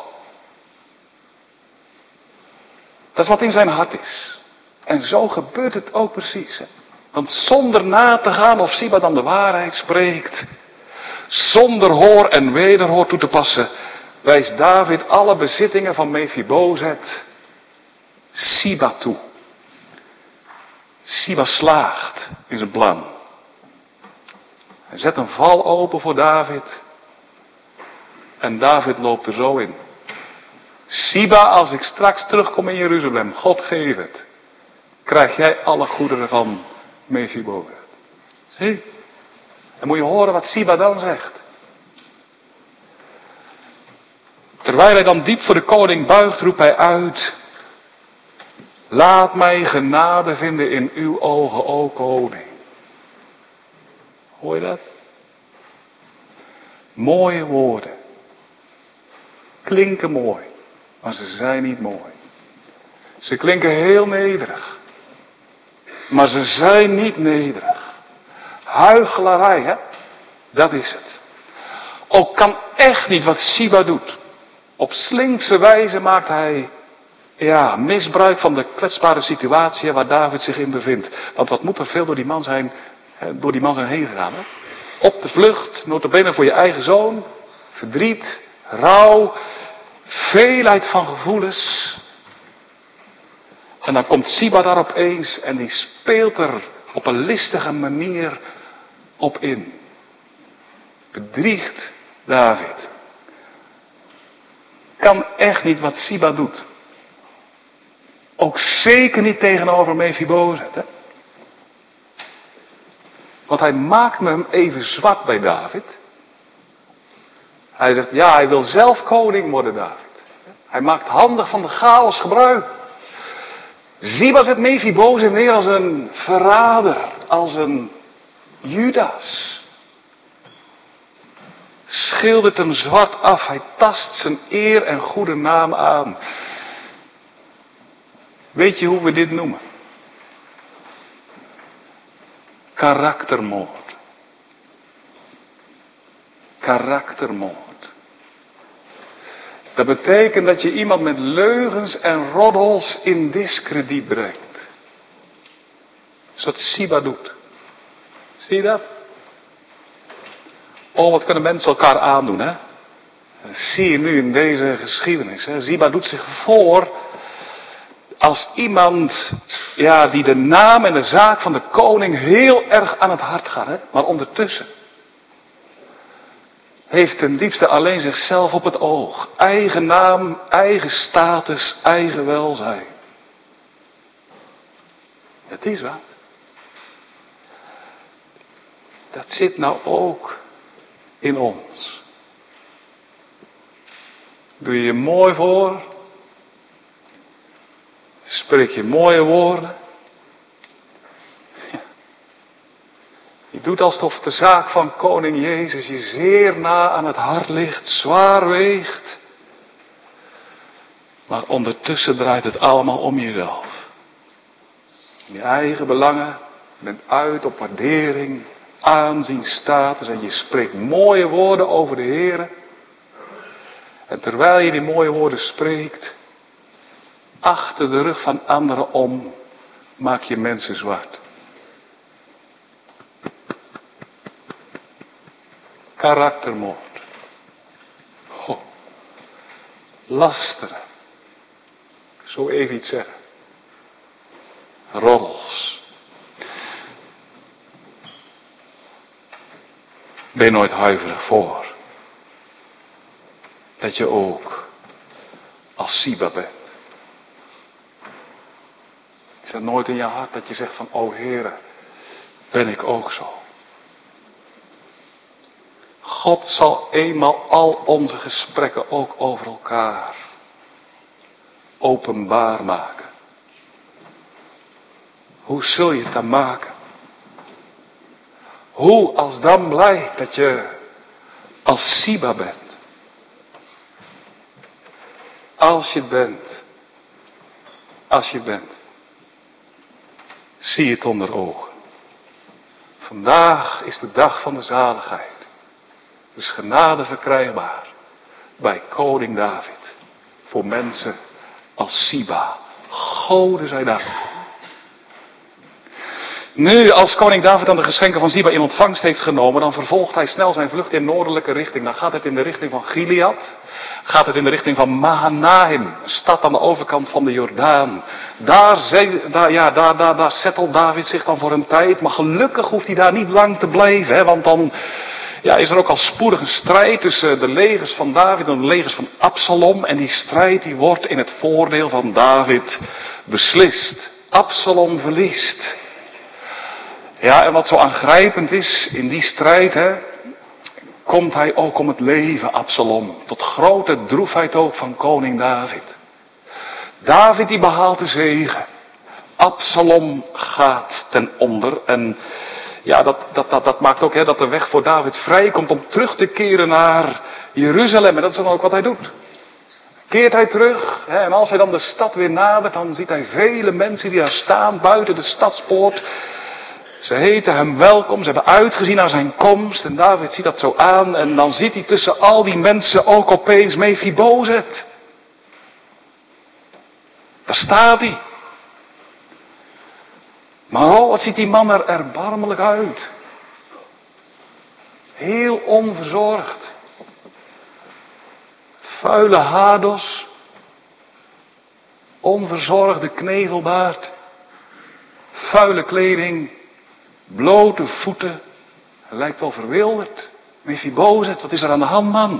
Dat is wat in zijn hart is. En zo gebeurt het ook precies. Hè? Want zonder na te gaan of Siba dan de waarheid spreekt, zonder hoor en wederhoor toe te passen, wijst David alle bezittingen van Mephibozet Siba toe. Siba slaagt in zijn plan. Hij zet een val open voor David. En David loopt er zo in. Siba, als ik straks terugkom in Jeruzalem, God geef het, krijg jij alle goederen van Mephibozet. Zie? En moet je horen wat Siba dan zegt. Terwijl hij dan diep voor de koning buigt, roept hij uit, laat mij genade vinden in uw ogen, o koning. Hoor je dat? Mooie woorden. Klinken mooi. Maar ze zijn niet mooi. Ze klinken heel nederig. Maar ze zijn niet nederig. Huichelarij, hè? Dat is het. Ook kan echt niet wat Siba doet. Op slinkse wijze maakt hij misbruik van de kwetsbare situatie waar David zich in bevindt. Want wat moet er veel door die man zijn heen gegaan, hè? Op de vlucht, nota bene voor je eigen zoon. Verdriet, rouw, veelheid van gevoelens. En dan komt Siba daar opeens en die speelt er op een listige manier op in. Bedriegt David. Kan echt niet wat Siba doet. Ook zeker niet tegenover Mephibozet, hè? Want hij maakt me hem even zwart bij David. Hij zegt, hij wil zelf koning worden, David. Hij maakt handig van de chaos gebruik. Siba zet Mephibozet neer als een verrader, als een Judas. Schildert hem zwart af, hij tast zijn eer en goede naam aan. Weet je hoe we dit noemen? Karaktermoord. Karaktermoord. Dat betekent dat je iemand met leugens en roddels in diskrediet brengt. Dat is wat Siba doet. Zie je dat? Oh, wat kunnen mensen elkaar aandoen, hè? Dat zie je nu in deze geschiedenis. Hè? Siba doet zich voor als iemand, ja, die de naam en de zaak van de koning heel erg aan het hart gaat. Hè? Maar ondertussen heeft ten diepste alleen zichzelf op het oog. Eigen naam, eigen status, eigen welzijn. Het is wat. Dat zit nou ook in ons. Doe je je mooi voor. Spreek je mooie woorden. Ja. Je doet alsof de zaak van koning Jezus je zeer na aan het hart ligt, zwaar weegt. Maar ondertussen draait het allemaal om jezelf. Om je eigen belangen. Je bent uit op waardering, aanzien, status en je spreekt mooie woorden over de Heer. En terwijl je die mooie woorden spreekt, achter de rug van anderen om, maak je mensen zwart. Karaktermoord. Goh. Lasteren. Zo even iets zeggen. Roddels. Ben je nooit huiverig voor? Dat je ook als Siba bent. Is dat nooit in je hart dat je zegt van, o Heere, ben ik ook zo? God zal eenmaal al onze gesprekken ook over elkaar openbaar maken. Hoe zul je het dan maken? Hoe als dan blijkt dat je als Siba bent? Als je bent, zie het onder ogen. Vandaag is de dag van de zaligheid. Dus genade verkrijgbaar bij koning David. Voor mensen als Siba. Gode zij dank. Nu, als koning David dan de geschenken van Siba in ontvangst heeft genomen, dan vervolgt hij snel zijn vlucht in noordelijke richting. Dan gaat het in de richting van Gilead. Gaat het in de richting van Mahanaim, een stad aan de overkant van de Jordaan. Daar settelt David zich dan voor een tijd. Maar gelukkig hoeft hij daar niet lang te blijven. Hè, want dan is er ook al spoedig een strijd tussen de legers van David en de legers van Absalom. En die strijd die wordt in het voordeel van David beslist. Absalom verliest. Ja, en wat zo aangrijpend is in die strijd, hè, komt hij ook om het leven, Absalom. Tot grote droefheid ook van koning David. David die behaalt de zege. Absalom gaat ten onder. En ja, dat maakt ook dat de weg voor David vrij komt om terug te keren naar Jeruzalem. En dat is dan ook wat hij doet. Keert hij terug. En als hij dan de stad weer nadert, dan ziet hij vele mensen die daar staan buiten de stadspoort. Ze heten hem welkom, ze hebben uitgezien naar zijn komst. En David ziet dat zo aan. En dan ziet hij tussen al die mensen ook opeens Mephibozet. Daar staat hij. Maar oh, wat ziet die man er erbarmelijk uit. Heel onverzorgd. Vuile haardos. Onverzorgde knevelbaard. Vuile kleding. Blote voeten. Hij lijkt wel verwilderd. Mephibozet, wat is er aan de hand, man?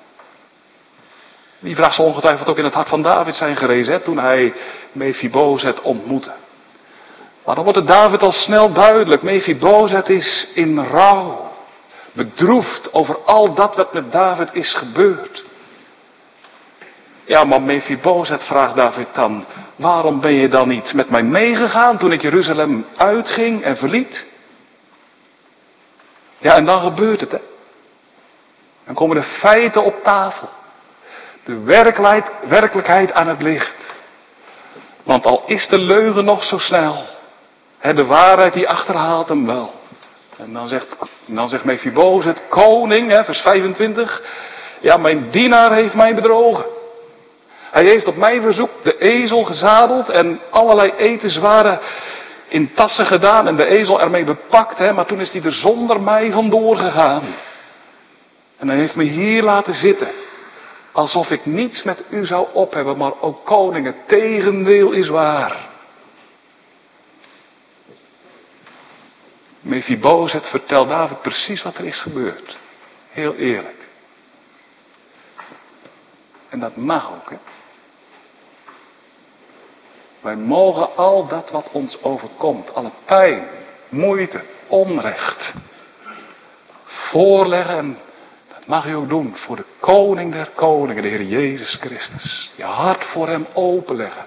Die vraag zal ongetwijfeld ook in het hart van David zijn gerezen, hè, toen hij Mephibozet ontmoette. Maar dan wordt het David al snel duidelijk. Mephibozet is in rouw. Bedroefd over al dat wat met David is gebeurd. Ja, maar Mephibozet, vraagt David dan, waarom ben je dan niet met mij meegegaan toen ik Jeruzalem uitging en verliet? Ja, en dan gebeurt het, hè. Dan komen de feiten op tafel. De werkelijkheid aan het licht. Want al is de leugen nog zo snel, de waarheid die achterhaalt hem wel. En dan zegt Mephibozet, koning, vers 25. Ja, mijn dienaar heeft mij bedrogen. Hij heeft op mijn verzoek de ezel gezadeld en allerlei etenswaren in tassen gedaan en de ezel ermee bepakt, hè, maar toen is hij er zonder mij vandoor gegaan. En hij heeft me hier laten zitten. Alsof ik niets met u zou op hebben, maar ook koning, het tegendeel is waar. Mephibozet vertelt David precies wat er is gebeurd. Heel eerlijk. En dat mag ook, hè. Wij mogen al dat wat ons overkomt, alle pijn, moeite, onrecht, voorleggen. En dat mag u ook doen voor de koning der koningen, de Heer Jezus Christus. Je hart voor hem openleggen.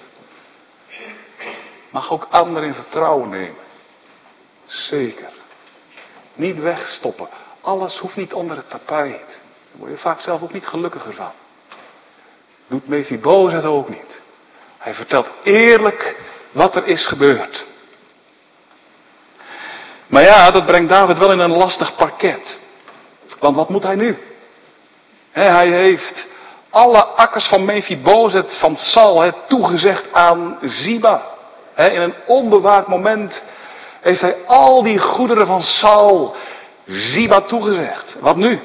Mag ook anderen in vertrouwen nemen. Zeker. Niet wegstoppen. Alles hoeft niet onder het tapijt. Daar word je vaak zelf ook niet gelukkiger van. Doet Mephibozet ook niet. Hij vertelt eerlijk wat er is gebeurd. Maar ja, dat brengt David wel in een lastig parket. Want wat moet hij nu? Hij heeft alle akkers van Mephibozet, van Saul, toegezegd aan Ziba. In een onbewaakt moment heeft hij al die goederen van Saul Ziba toegezegd. Wat nu?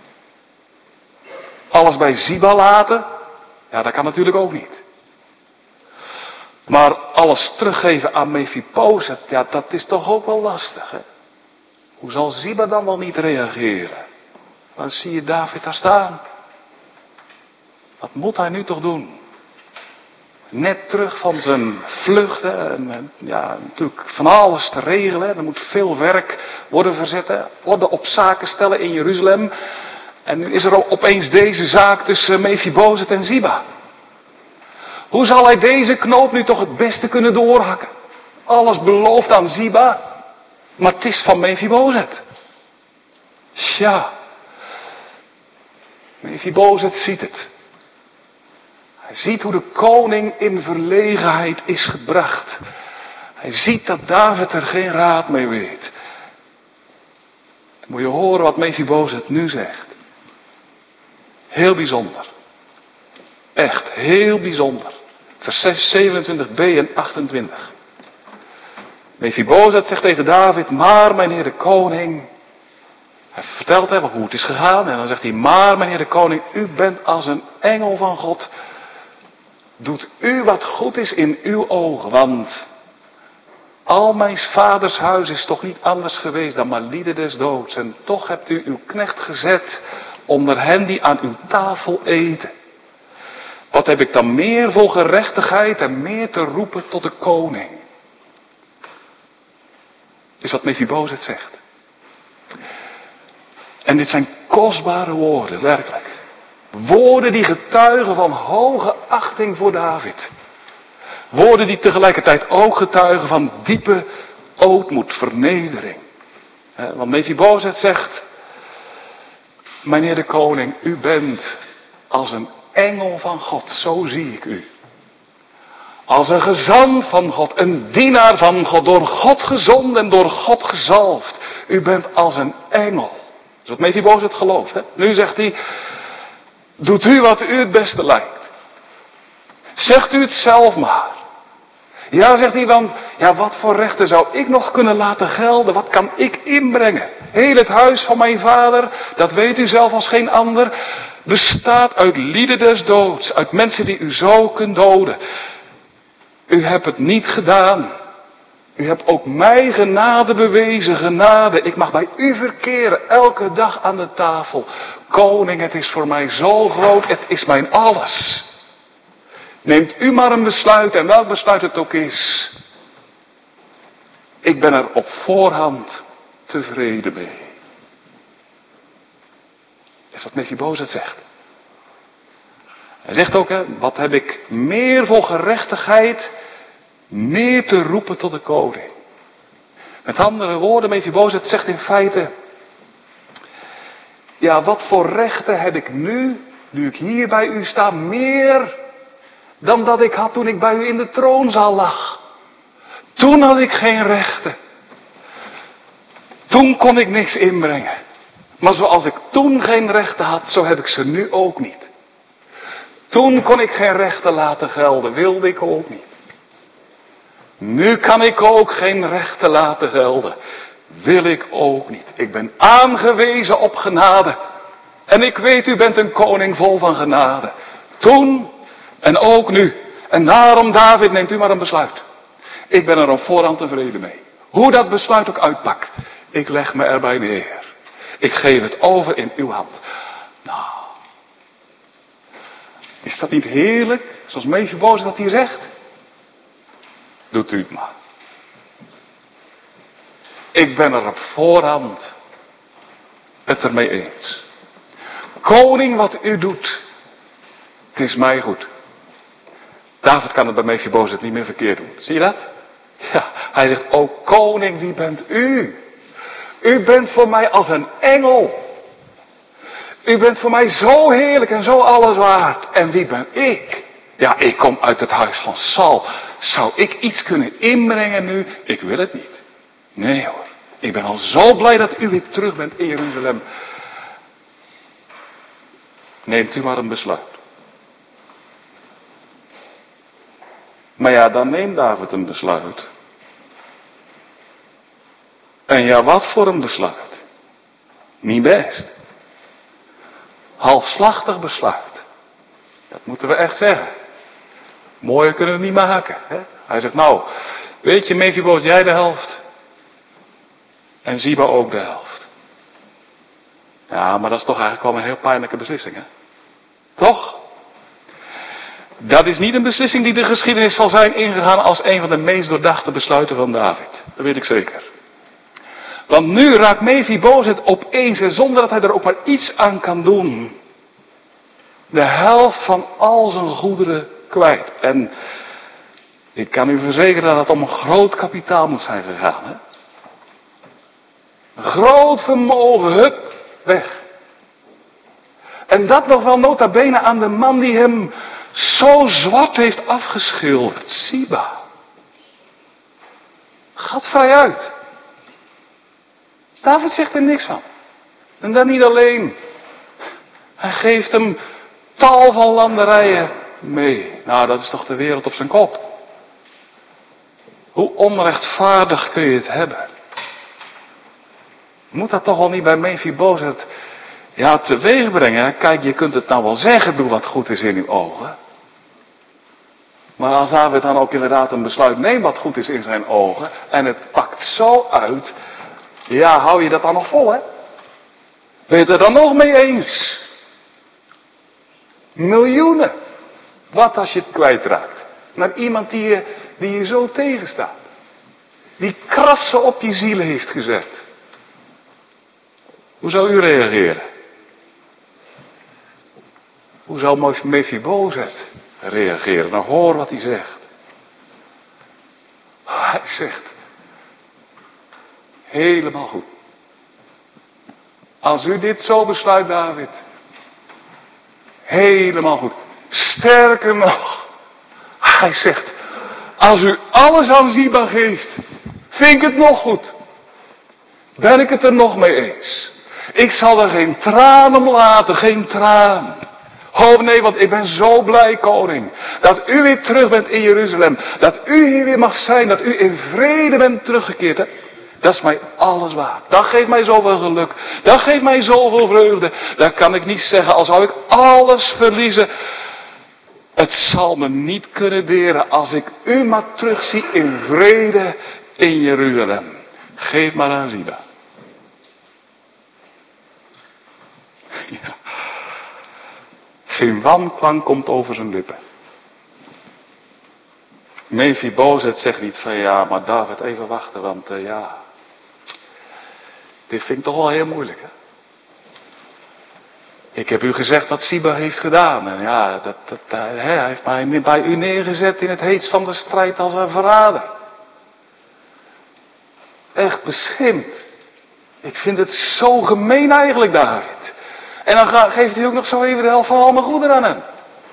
Alles bij Ziba laten? Ja, dat kan natuurlijk ook niet. Maar alles teruggeven aan Mephibozet, ja, dat is toch ook wel lastig, hè? Hoe zal Ziba dan wel niet reageren? Dan zie je David daar staan. Wat moet hij nu toch doen? Net terug van zijn vluchten. En ja, natuurlijk van alles te regelen. Er moet veel werk worden verzet. Orde op zaken stellen in Jeruzalem. En nu is er opeens deze zaak tussen Mephibozet en Ziba. Hoe zal hij deze knoop nu toch het beste kunnen doorhakken? Alles beloofd aan Ziba. Maar het is van Mephibozet. Tja. Mephibozet ziet het. Hij ziet hoe de koning in verlegenheid is gebracht. Hij ziet dat David er geen raad mee weet. Moet je horen wat Mephibozet nu zegt. Heel bijzonder. Echt heel bijzonder. Vers 27b en 28. Mephibozet zegt tegen David, maar mijn heer de koning. Hij vertelt hem hoe het is gegaan en dan zegt hij, maar mijn heer de koning, u bent als een engel van God. Doet u wat goed is in uw ogen, want al mijn vaders huis is toch niet anders geweest dan maar lieden des doods. En toch hebt u uw knecht gezet onder hen die aan uw tafel eten. Wat heb ik dan meer voor gerechtigheid en meer te roepen tot de koning? Is wat Mephibozet zegt. En dit zijn kostbare woorden, werkelijk. Woorden die getuigen van hoge achting voor David. Woorden die tegelijkertijd ook getuigen van diepe ootmoed, vernedering. Want Mephibozet zegt, mijn heer de koning, u bent als een engel van God, zo zie ik u. Als een gezant van God, een dienaar van God, door God gezonden en door God gezalfd. U bent als een engel. Dat is wat Mephibozet gelooft. Hè? Nu zegt hij, doet u wat u het beste lijkt. Zegt u het zelf maar. Ja, zegt hij, want ja, wat voor rechten zou ik nog kunnen laten gelden? Wat kan ik inbrengen? Heel het huis van mijn vader, dat weet u zelf als geen ander, bestaat uit lieden des doods. Uit mensen die u zo kunt doden. U hebt het niet gedaan. U hebt ook mij genade bewezen, genade. Ik mag bij u verkeren, elke dag aan de tafel. Koning, het is voor mij zo groot, het is mijn alles. Neemt u maar een besluit, en welk besluit het ook is. Ik ben er op voorhand tevreden mee. Dat is wat Mephibozet zegt. Hij zegt ook, wat heb ik meer voor gerechtigheid, meer te roepen tot de koning. Met andere woorden, Mephibozet zegt in feite, ja, wat voor rechten heb ik nu ik hier bij u sta, meer dan dat ik had toen ik bij u in de troonzaal lag. Toen had ik geen rechten. Toen kon ik niks inbrengen. Maar zoals ik toen geen rechten had, zo heb ik ze nu ook niet. Toen kon ik geen rechten laten gelden, wilde ik ook niet. Nu kan ik ook geen rechten laten gelden. Wil ik ook niet. Ik ben aangewezen op genade. En ik weet, u bent een koning vol van genade. Toen en ook nu. En daarom, David, neemt u maar een besluit. Ik ben er op voorhand tevreden mee. Hoe dat besluit ook uitpakt. Ik leg me erbij neer. Ik geef het over in uw hand. Nou. Is dat niet heerlijk? Zoals Mephibosheth dat hier zegt. Doet u het maar. Ik ben er op voorhand het ermee eens. Koning, wat u doet, het is mij goed. David kan het bij Mephibosheth niet meer verkeerd doen. Zie je dat? Ja, hij zegt, o koning, wie bent u? U bent voor mij als een engel. U bent voor mij zo heerlijk en zo alles waard. En wie ben ik? Ja, ik kom uit het huis van Saul. Zou ik iets kunnen inbrengen nu? Ik wil het niet. Nee hoor. Ik ben al zo blij dat u weer terug bent in Jeruzalem. Neemt u maar een besluit. Maar ja, dan neemt David een besluit. En ja, wat voor een besluit? Niet best. Halfslachtig besluit. Dat moeten we echt zeggen. Mooier kunnen we het niet maken. Hè? Hij zegt, nou, weet je, Mephibosheth, jij de helft. En Ziba ook de helft. Ja, maar dat is toch eigenlijk wel een heel pijnlijke beslissing, hè? Toch? Dat is niet een beslissing die de geschiedenis zal zijn ingegaan als een van de meest doordachte besluiten van David. Dat weet ik zeker. Want nu raakt Mephibosheth opeens, en zonder dat hij er ook maar iets aan kan doen, de helft van al zijn goederen kwijt. En ik kan u verzekeren dat het om een groot kapitaal moet zijn gegaan. Hè? Een groot vermogen, hup, weg. En dat nog wel nota bene aan de man die hem zo zwart heeft afgeschilderd. Ziba. Gaat vrij uit. David zegt er niks van. En dan niet alleen. Hij geeft hem tal van landerijen mee. Nou, dat is toch de wereld op zijn kop. Hoe onrechtvaardig kun je het hebben? Moet dat toch wel niet bij Mephibosheth teweeg brengen? Kijk, je kunt het nou wel zeggen, doe wat goed is in uw ogen. Maar als David dan ook inderdaad een besluit neemt wat goed is in zijn ogen, en het pakt zo uit, ja, hou je dat dan nog vol, hè? Ben je het er dan nog mee eens? Miljoenen. Wat als je het kwijtraakt? Naar iemand die je zo tegenstaat. Die krassen op je ziel heeft gezet. Hoe zou u reageren? Hoe zou Mephibosheth reageren? Nou, hoor wat hij zegt. Hij zegt, helemaal goed. Als u dit zo besluit, David. Helemaal goed. Sterker nog. Hij zegt, als u alles aan Ziba geeft, vind ik het nog goed. Ben ik het er nog mee eens. Ik zal er geen traan om laten, geen traan. Oh nee, want ik ben zo blij, koning. Dat u weer terug bent in Jeruzalem. Dat u hier weer mag zijn. Dat u in vrede bent teruggekeerd. Hè? Dat is mij alles waard. Dat geeft mij zoveel geluk. Dat geeft mij zoveel vreugde. Dat kan ik niet zeggen als zou ik alles verliezen. Het zal me niet kunnen deren als ik u maar terugzie in vrede in Jeruzalem. Geef maar aan Ziba. Ja. Geen wanklank komt over zijn lippen. Mephibosheth zegt niet van ja, maar David, even wachten, want dit vind ik toch wel heel moeilijk, hè? Ik heb u gezegd wat Ziba heeft gedaan. En ja, hij heeft mij bij u neergezet in het heetst van de strijd als een verrader. Echt beschimd. Ik vind het zo gemeen eigenlijk, David. En dan geeft hij ook nog zo even de helft van al mijn goederen aan hem.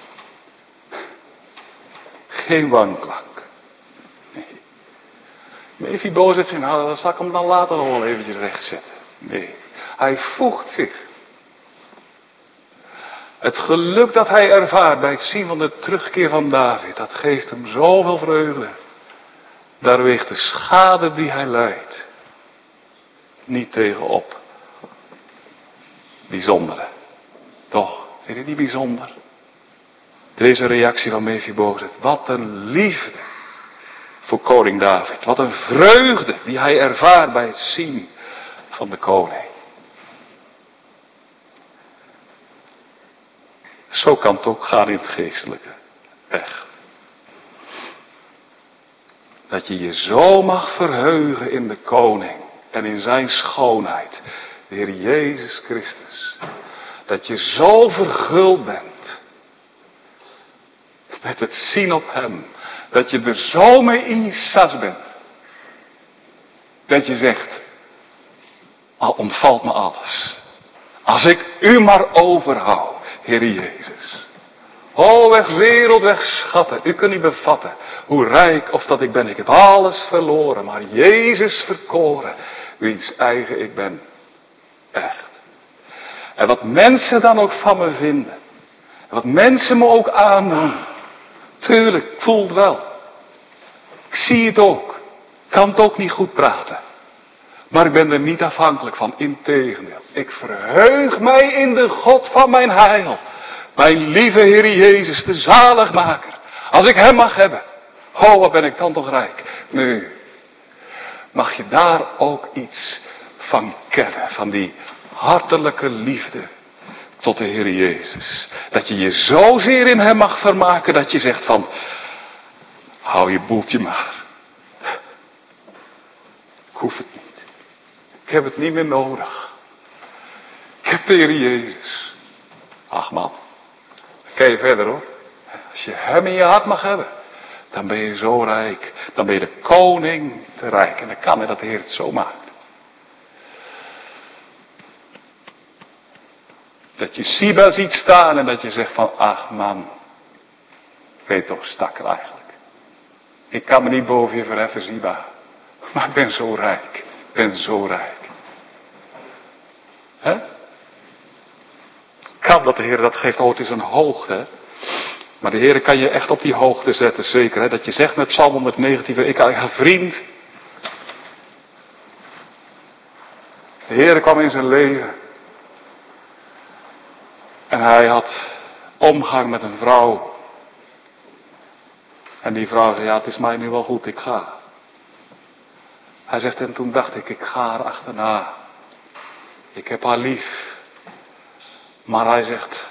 Geen wanklank. Nee. Mephibosheth zegt, nou, dan zal ik hem dan later nog wel eventjes rechtzetten. Nee, hij voegt zich. Het geluk dat hij ervaart bij het zien van de terugkeer van David, dat geeft hem zoveel vreugde. daar weegt de schade die hij lijdt niet tegenop. Bijzondere. Toch, vind je niet bijzonder? Deze reactie van Mephibozet. Wat een liefde voor koning David. Wat een vreugde die hij ervaart bij het zien van de koning. Zo kan het ook gaan in het geestelijke. Echt. Dat je je zo mag verheugen in de koning en in zijn schoonheid. De Heer Jezus Christus. Dat je zo verguld bent met het zien op hem. Dat je er zo mee in je sas bent. Dat je zegt, al ontvalt me alles. Als ik u maar overhoud, Heer Jezus. O, weg wereld, weg schatten. U kunt niet bevatten hoe rijk of dat ik ben. Ik heb alles verloren, maar Jezus verkoren, wiens eigen ik ben. Echt. En wat mensen dan ook van me vinden. En wat mensen me ook aandoen. Tuurlijk, ik voel het wel. Ik zie het ook. Ik kan het ook niet goed praten. Maar ik ben er niet afhankelijk van. Integendeel. Ik verheug mij in de God van mijn heil. Mijn lieve Heer Jezus, de zaligmaker. Als ik hem mag hebben. Oh, wat ben ik dan toch rijk. Nu, mag je daar ook iets van kennen. Van die hartelijke liefde tot de Heer Jezus. Dat je je zozeer in hem mag vermaken dat je zegt van, hou je boeltje maar. Ik hoef het niet. Ik heb het niet meer nodig. Ik heb de Heer Jezus. Ach man, dan kan je verder hoor. Als je hem in je hart mag hebben, dan ben je zo rijk. Dan ben je de koning te rijk. En dan kan het dat de Heer het zo maakt. Dat je Siba ziet staan en dat je zegt van, ach man, weet toch stakker eigenlijk. Ik kan me niet boven je verheffen, Siba. Maar ik ben zo rijk. Ik ben zo rijk. Hè? Kan dat de Heer dat geeft, oh het is een hoogte. Hè? Maar de Heer kan je echt op die hoogte zetten, zeker. Hè? Dat je zegt met Psalm 119, ik ga vriend. De Heer kwam in zijn leven. En hij had omgang met een vrouw. En die vrouw zei, ja het is mij nu wel goed, ik ga. Hij zegt, en toen dacht ik ga haar achterna. Ik heb haar lief. Maar hij zegt,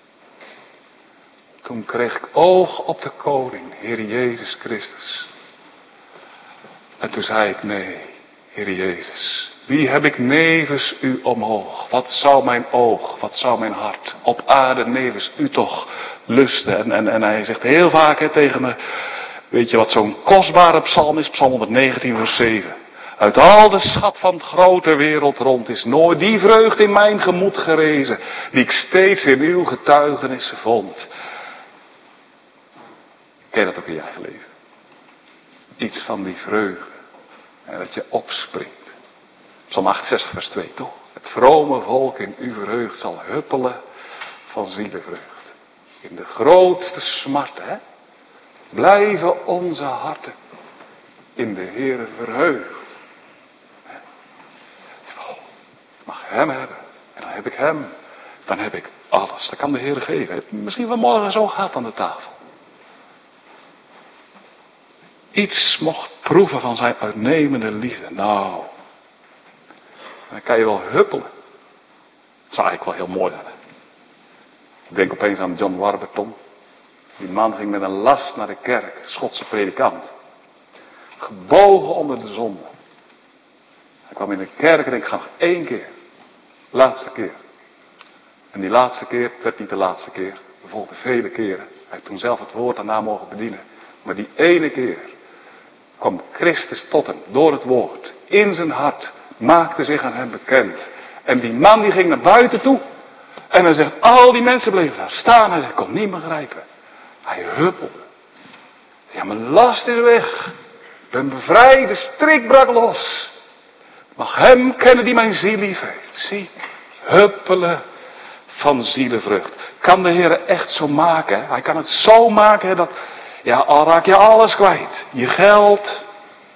toen kreeg ik oog op de koning, Heer Jezus Christus. En toen zei ik, nee, Heer Jezus, wie heb ik nevens u omhoog? Wat zou mijn oog, wat zou mijn hart op aarde nevens u toch lusten? En hij zegt heel vaak tegen me, weet je wat zo'n kostbare psalm is? Psalm 119 vers 7. Uit al de schat van de grote wereld rond is nooit die vreugde in mijn gemoed gerezen, die ik steeds in uw getuigenissen vond. Ken je dat ook in je eigen leven? Iets van die vreugde. En dat je opspringt. Psalm 68 vers 2 toch? Het vrome volk in u verheugd zal huppelen van zielenvreugd. In de grootste smart, hè? Blijven onze harten in de Heere verheugd. Mag hem hebben. En dan heb ik hem. Dan heb ik alles. Dat kan de Heer geven. Misschien vanmorgen zo gaat aan de tafel. Iets mocht proeven van zijn uitnemende liefde. Nou. Dan kan je wel huppelen. Dat zou eigenlijk wel heel mooi zijn. Ik denk opeens aan John Warburton. Die man ging met een last naar de kerk. Schotse predikant. Gebogen onder de zonde. Hij kwam in de kerk en ik ga nog 1 keer. Laatste keer. En die laatste keer werd niet de laatste keer. Er volgden vele keren. Hij heeft toen zelf het woord daarna mogen bedienen. Maar die ene keer kwam Christus tot hem door het woord. In zijn hart maakte zich aan hem bekend. En die man die ging naar buiten toe. En hij zegt, al die mensen bleven daar staan. Hij zegt, ik kon niet begrijpen. Hij huppelde. Ja, mijn last is weg. Ik ben bevrijd, de strik brak los. Mag hem kennen die mijn ziel lief heeft. Zie, huppelen van zielenvrucht. Kan de Heer echt zo maken. Hè? Hij kan het zo maken dat, ja, al raak je alles kwijt. Je geld,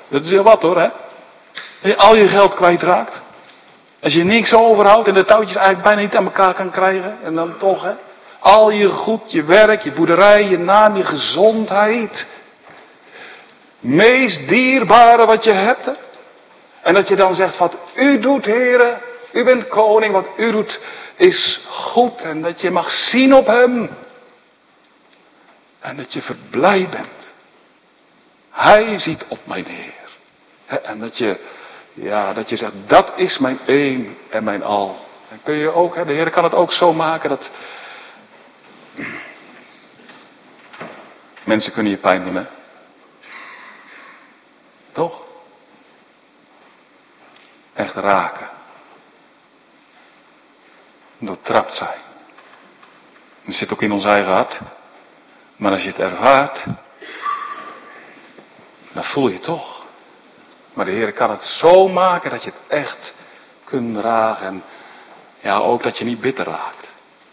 Dat is heel wat hoor, hè. Als je al je geld kwijtraakt. Als je niks overhoudt en de touwtjes eigenlijk bijna niet aan elkaar kan krijgen. En dan toch, hè. Al je goed, je werk, je boerderij, je naam, je gezondheid. Meest dierbare wat je hebt, hè. En dat je dan zegt, wat u doet, Heere, u bent koning, wat u doet is goed. En dat je mag zien op hem. En dat je verblijd bent. Hij ziet op mijn Heer. En dat je zegt, dat is mijn een en mijn al. En kun je ook, de Heer kan het ook zo maken dat mensen kunnen je pijn doen, hè? Toch? Echt raken. Doortrapt zijn. Dat zit ook in ons eigen hart. Maar als je het ervaart, dan voel je het toch. Maar de Heer kan het zo maken dat je het echt kunt dragen. En ja, ook dat je niet bitter raakt.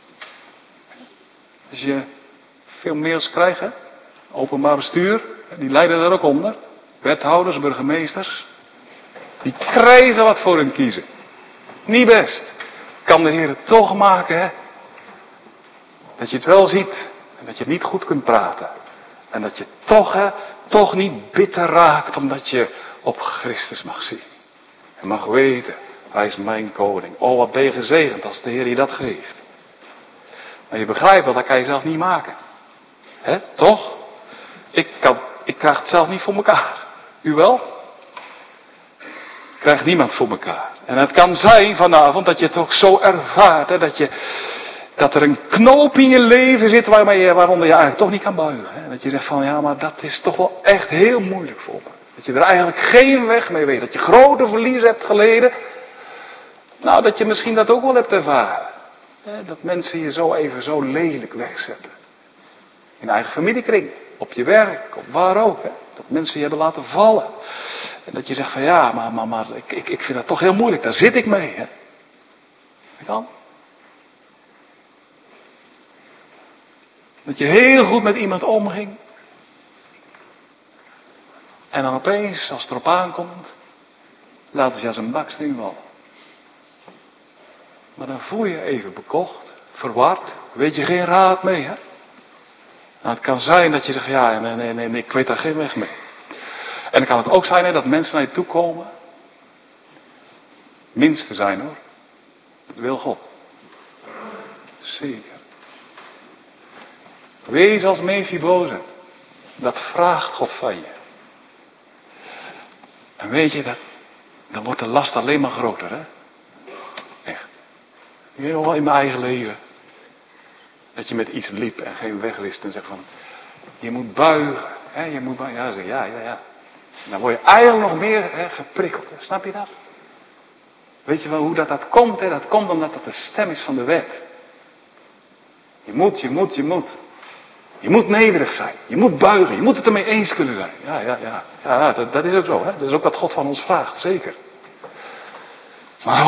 Als je veel mails krijgt, hè? Openbaar bestuur, die lijden er ook onder. Wethouders, burgemeesters. Die krijgen wat voor hun kiezen. Niet best. Kan de Heer het toch maken, hè? Dat je het wel ziet. En dat je het niet goed kunt praten. En dat je toch niet bitter raakt. Omdat je op Christus mag zien. En mag weten, hij is mijn koning. Oh, wat ben je gezegend als de Heer je dat geeft. Maar je begrijpt wel, dat kan je zelf niet maken. Hè? Toch? Ik krijg het zelf niet voor elkaar. U wel? Krijgt niemand voor elkaar. En het kan zijn vanavond dat je het ook zo ervaart. Hè, dat er een knoop in je leven zit waaronder je eigenlijk toch niet kan buigen. Hè. Dat je zegt van ja, maar dat is toch wel echt heel moeilijk voor me. Dat je er eigenlijk geen weg mee weet. Dat je grote verlies hebt geleden. Nou, dat je misschien dat ook wel hebt ervaren. Hè, dat mensen je zo even zo lelijk wegzetten. In eigen familiekring. Op je werk. Op waar ook. Hè. Dat mensen je hebben laten vallen. En dat je zegt van ja, maar ik vind dat toch heel moeilijk. Daar zit ik mee. Hè. Kan? Dat je heel goed met iemand omging. En dan opeens, als het erop aankomt, laten ze je als een baksteen vallen. Maar dan voel je je even bekocht, verward, weet je geen raad mee, hè? Nou, het kan zijn dat je zegt, ja, nee, ik weet daar geen weg mee. En dan kan het ook zijn hè, dat mensen naar je toe komen. Minste zijn hoor. Dat wil God. Zeker. Wees als Mephibozet. Dat vraagt God van je. En weet je, dan wordt de last alleen maar groter, hè? Echt. Heel in mijn eigen leven. Dat je met iets liep en geen weg wist en zegt van, je moet buigen. Hè? Je moet buigen. Ja, zeg, ja. En dan word je eigenlijk nog meer geprikkeld. Hè? Snap je dat? Weet je wel hoe dat komt? Hè? Dat komt omdat dat de stem is van de wet. Je moet. Je moet nederig zijn. Je moet buigen. Je moet het ermee eens kunnen zijn. Ja, dat is ook zo. Hè? Dat is ook wat God van ons vraagt. Zeker. Maar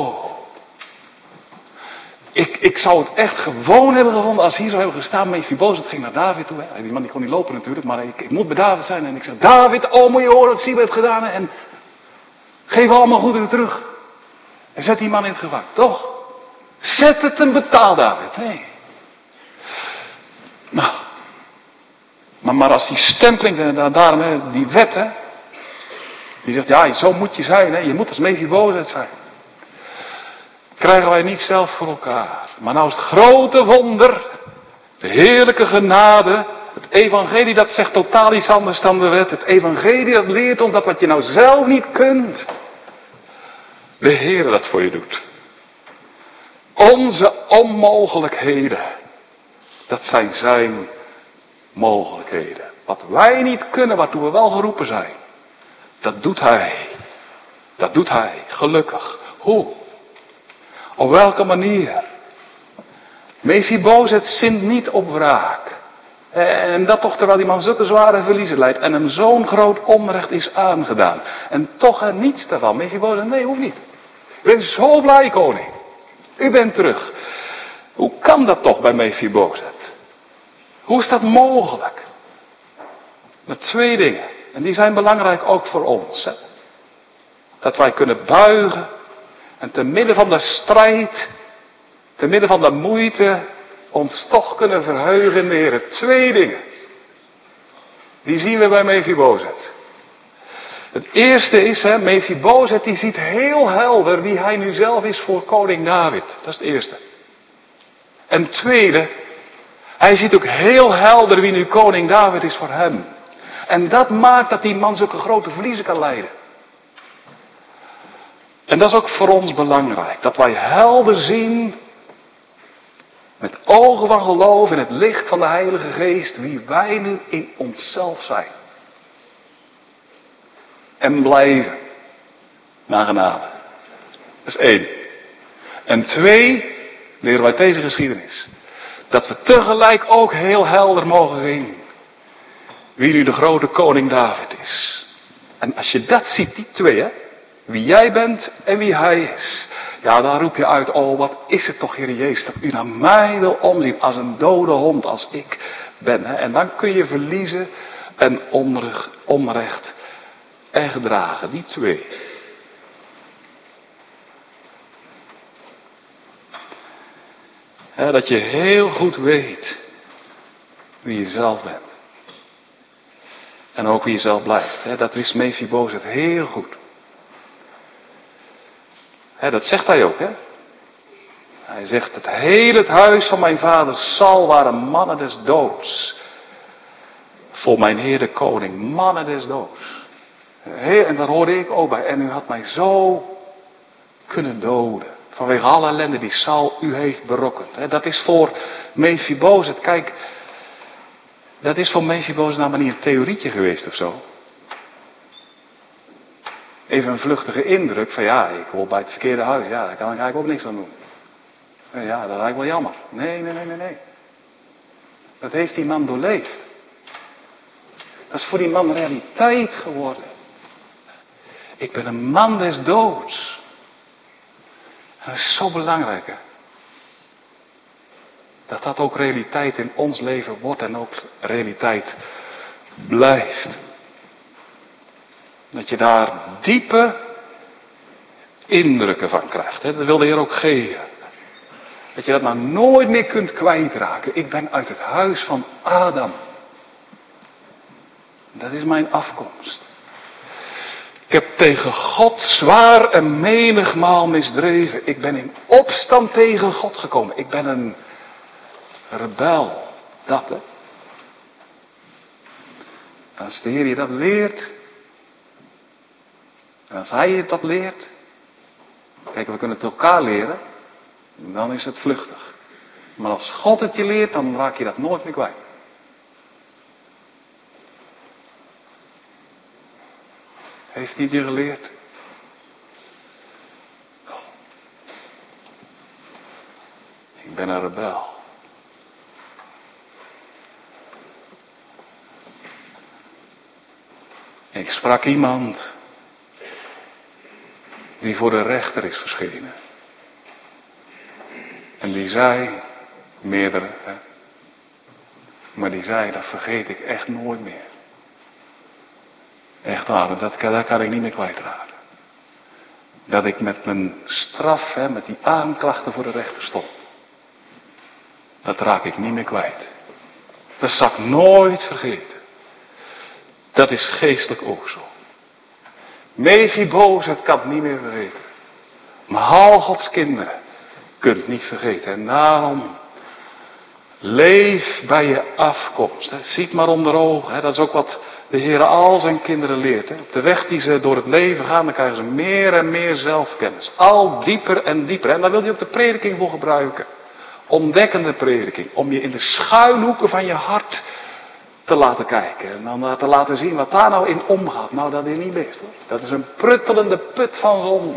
ik zou het echt gewoon hebben gevonden als hier zou hebben gestaan. Mephibozet ging naar David toe. Hè? Die man die kon niet lopen natuurlijk. Maar ik moet bij David zijn. En ik zeg, David, moet je horen wat Siba heeft gedaan. En geef allemaal goederen terug. En zet die man in het gevangen. Toch? Zet het hem betaal, David. Nee. Nou. Maar als die stem klinkt, en daarom die wet, hè. Die zegt, ja, zo moet je zijn, hè. Je moet als Mephibozet zijn. Krijgen wij niet zelf voor elkaar. Maar nou is het grote wonder, de heerlijke genade, het evangelie dat zegt totaal iets anders dan de wet. Het evangelie dat leert ons dat wat je nou zelf niet kunt, de Heer dat voor je doet. Onze onmogelijkheden, dat zijn zijn mogelijkheden. Wat wij niet kunnen, waartoe we wel geroepen zijn. Dat doet hij. Dat doet hij, gelukkig. Hoe? Op welke manier? Mephibozet zint niet op wraak. En dat toch terwijl die man zulke zware verliezen leidt. En hem zo'n groot onrecht is aangedaan. En toch er niets daarvan. Mephibozet, nee, hoeft niet. Ik ben zo blij, koning. U bent terug. Hoe kan dat toch bij Mephibozet? Hoe is dat mogelijk? Met twee dingen. En die zijn belangrijk ook voor ons. Hè? Dat wij kunnen buigen en te midden van de strijd, te midden van de moeite, ons toch kunnen verheugen in de Heer. 2 dingen. Die zien we bij Mephibozet. Het eerste is, Mephibozet die ziet heel helder wie hij nu zelf is voor koning David. Dat is het eerste. En het tweede, hij ziet ook heel helder wie nu koning David is voor hem. En dat maakt dat die man zulke grote verliezen kan lijden. En dat is ook voor ons belangrijk. Dat wij helder zien, met ogen van geloof in het licht van de Heilige Geest, wie wij nu in onszelf zijn. En blijven. Naar genade. Dat is 1. En 2, leren wij uit deze geschiedenis. Dat we tegelijk ook heel helder mogen zien wie nu de grote koning David is. En als je dat ziet, die 2, wie jij bent en wie hij is. Ja, dan roep je uit, oh wat is het toch, Heer Jezus, dat u naar mij wil omzien als een dode hond, als ik ben. En dan kun je verliezen en onrecht en gedragen, die 2. Dat je heel goed weet wie je zelf bent. En ook wie je zelf blijft. Dat wist Mephibozet heel goed. Dat zegt hij ook. Hij zegt, het hele huis van mijn vader Saul waren mannen des doods. Voor mijn Heer de koning, mannen des doods. En daar hoorde ik ook bij. En u had mij zo kunnen doden. Vanwege alle ellende die Saul u heeft berokkend. Dat is voor Mephibozet, kijk, dat is voor Mephibozet nou maar niet een theorietje geweest of zo. Even een vluchtige indruk van ja, ik hoor bij het verkeerde huis. Ja, daar kan ik eigenlijk ook niks aan doen. Ja, dat is eigenlijk wel jammer. Nee. Dat heeft die man doorleefd. Dat is voor die man realiteit geworden. Ik ben een man des doods. En dat is zo belangrijk, dat dat ook realiteit in ons leven wordt en ook realiteit blijft. Dat je daar diepe indrukken van krijgt. Dat wil de Heer ook geven. Dat je dat nou nooit meer kunt kwijtraken. Ik ben uit het huis van Adam. Dat is mijn afkomst. Ik heb tegen God zwaar en menigmaal misdreven. Ik ben in opstand tegen God gekomen. Ik ben een rebel. Dat Als de Heer je dat leert. En als Hij je dat leert. Kijk, we kunnen het elkaar leren. Dan is het vluchtig. Maar als God het je leert, dan raak je dat nooit meer kwijt. Heeft hij het je geleerd? Ik ben een rebel. Ik sprak iemand die voor de rechter is verschenen. En die zei, meerdere, maar die zei, dat vergeet ik echt nooit meer. Echt waar, dat kan ik niet meer kwijtraden. Dat ik met mijn straf, met die aanklachten voor de rechter stond. Dat raak ik niet meer kwijt. Dat zal ik nooit vergeten. Dat is geestelijk ook zo. Mephibozet kan het niet meer vergeten. Maar al Gods kinderen kunt het niet vergeten. En daarom leef bij je afkomst. Zie het maar onder ogen. Dat is ook wat de Heer al zijn kinderen leert. Op de weg die ze door het leven gaan, dan krijgen ze meer en meer zelfkennis. Al dieper en dieper. En daar wil je ook de prediking voor gebruiken. Ontdekkende prediking. Om je in de schuilhoeken van je hart te laten kijken. En dan te laten zien wat daar nou in omgaat. Nou, dat is niet best hoor. Dat is een pruttelende put van zonde.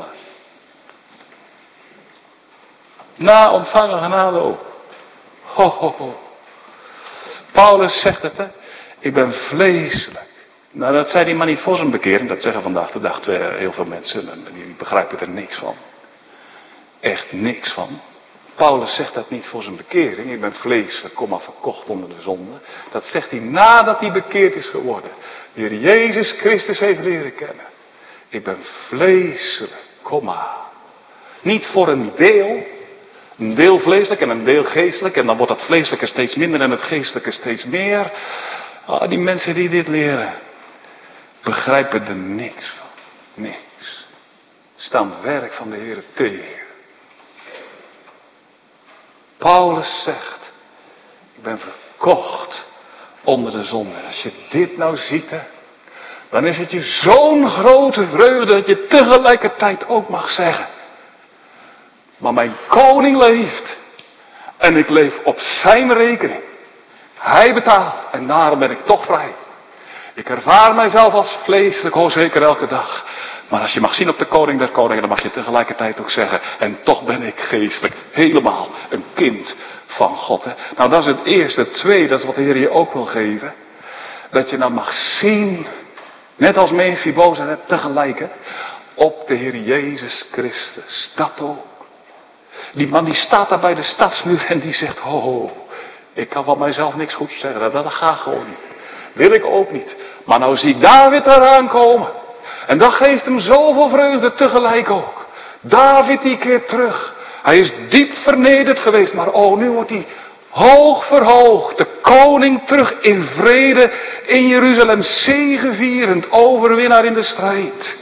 Na ontvangen genade ook. Ho, ho, ho. Paulus zegt het, ik ben vleeselijk. Nou, dat zei die man niet voor zijn bekering. Dat zeggen vandaag de dag heel veel mensen. Die begrijpen er niks van. Echt niks van. Paulus zegt dat niet voor zijn bekering. Ik ben vleeselijk, verkocht onder de zonde. Dat zegt hij nadat hij bekeerd is geworden. De Heer Jezus Christus heeft leren kennen. Ik ben vleeselijk, niet voor een deel vleeselijk en een deel geestelijk. En dan wordt dat vleeselijke steeds minder en het geestelijke steeds meer. Die mensen die dit leren, begrijpen er niks van. Niks. Staan het werk van de Heer tegen. Paulus zegt, ik ben verkocht onder de zonde. Als je dit nou ziet, dan is het je zo'n grote vreugde dat je tegelijkertijd ook mag zeggen, maar mijn koning leeft en ik leef op zijn rekening. Hij betaalt en daarom ben ik toch vrij. Ik ervaar mijzelf als vleeselijk, zeker elke dag. Maar als je mag zien op de koning der koningen, dan mag je tegelijkertijd ook zeggen, en toch ben ik geestelijk helemaal een kind van God. Hè? Nou, dat is het eerste. Het tweede, dat is wat de Heer je ook wil geven. Dat je nou mag zien, net als Mephibosheth tegelijk, op de Heer Jezus Christus. Dat ook. Die man die staat daar bij de stadsmuur en die zegt, ik kan van mijzelf niks goeds zeggen. Dat gaat gewoon niet. Wil ik ook niet. Maar nou zie ik David eraan komen. En dat geeft hem zoveel vreugde tegelijk ook. David die keert terug. Hij is diep vernederd geweest. Maar nu wordt hij hoog verhoogd. De koning terug in vrede in Jeruzalem. Zegevierend. Overwinnaar in de strijd.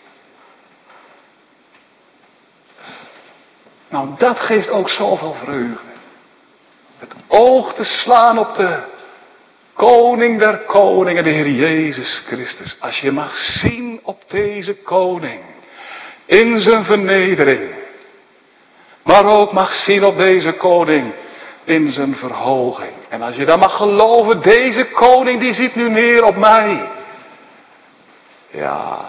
Nou, dat geeft ook zoveel vreugde. Het oog te slaan op de koning der koningen, de Heer Jezus Christus. Als je mag zien op deze koning, in zijn vernedering. Maar ook mag zien op deze koning, in zijn verhoging. En als je dan mag geloven, deze koning die ziet nu neer op mij. Ja.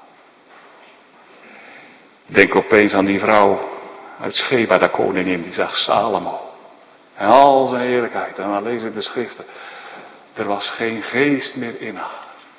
Denk opeens aan die vrouw uit Sheba, de koningin, die zag Salomo. En al zijn heerlijkheid. En dan lezen we de schriften. Er was geen geest meer in haar.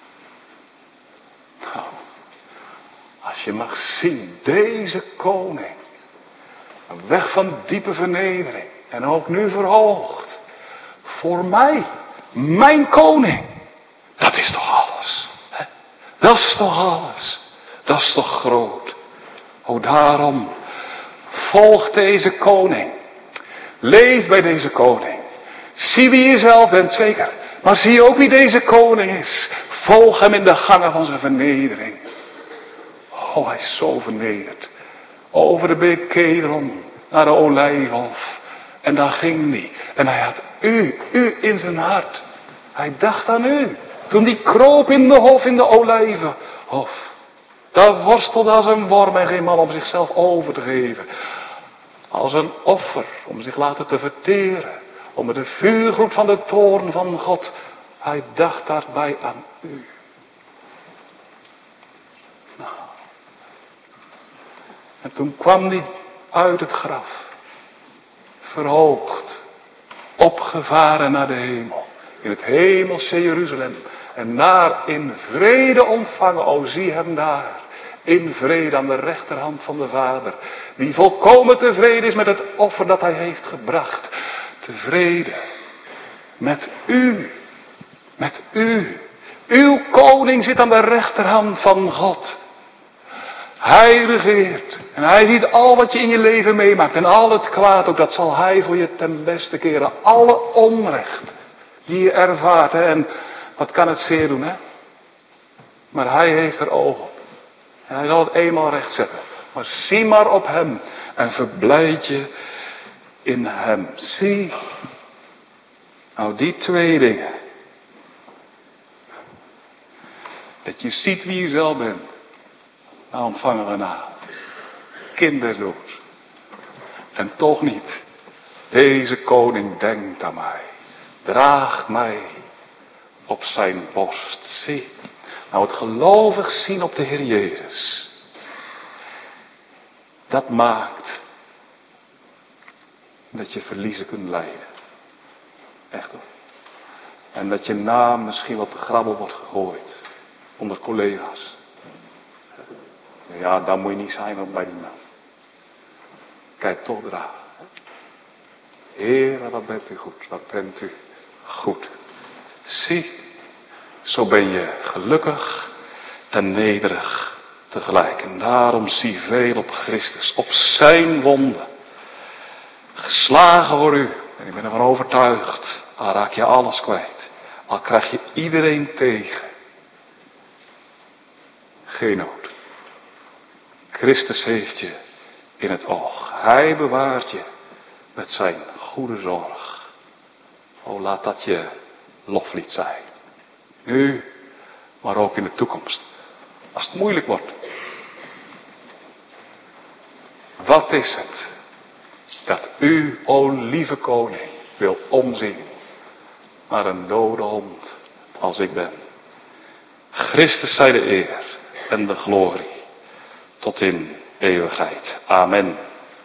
Nou, als je mag zien, deze koning. Een weg van diepe vernedering. En ook nu verhoogd. Voor mij, mijn koning. Dat is toch alles. Hè? Dat is toch alles. Dat is toch groot. Daarom, volg deze koning. Leef bij deze koning. Zie wie je zelf bent, zeker. Maar zie ook wie deze koning is. Volg hem in de gangen van zijn vernedering. Hij is zo vernederd. Over de beek Kedron naar de Olijfhof. En daar ging hij. En hij had u in zijn hart. Hij dacht aan u. Toen hij kroop in de hof, in de Olijfhof. Daar worstelde als een worm en geen man om zichzelf over te geven. Als een offer om zich laten te verteren. Onder de vuurgloed van de toorn van God. Hij dacht daarbij aan u. Nou. En toen kwam hij uit het graf. Verhoogd. Opgevaren naar de hemel. In het hemelse Jeruzalem. En daar in vrede ontvangen. Zie hem daar. In vrede aan de rechterhand van de Vader. Die volkomen tevreden is met het offer dat hij heeft gebracht. Tevreden. Met u. Met u. Uw koning zit aan de rechterhand van God. Hij regeert. En hij ziet al wat je in je leven meemaakt. En al het kwaad ook. Dat zal hij voor je ten beste keren. Alle onrecht die je ervaart. Hè? En wat kan het zeer doen, hè? Maar hij heeft er oog op. En hij zal het eenmaal rechtzetten. Maar zie maar op hem. En verblijd je in hem. Zie. Nou, die twee dingen. Dat je ziet wie je zelf bent. Nou, ontvangen we na. Kind des doods. En toch niet. Deze koning denkt aan mij. Draagt mij op zijn borst. Zie. Nou, het gelovig zien op de Heer Jezus. Dat maakt dat je verliezen kunt lijden. Echt hoor. En dat je naam misschien wat te grabbel wordt gegooid. Onder collega's. Ja, daar moet je niet zijn op bij die naam. Kijk toch dragen. Heere, wat bent u goed, wat bent u goed. Zie, zo ben je gelukkig en nederig tegelijk. En daarom zie veel op Christus, op zijn wonden. Geslagen voor u. En ik ben ervan overtuigd, al raak je alles kwijt. Al krijg je iedereen tegen. Geen nood. Christus heeft je in het oog. Hij bewaart je met zijn goede zorg. O, laat dat je loflied zijn. Nu, maar ook in de toekomst. Als het moeilijk wordt. Wat is het dat u, o lieve koning, wil omzien naar een dode hond als ik ben. Christus zij de eer en de glorie tot in eeuwigheid. Amen.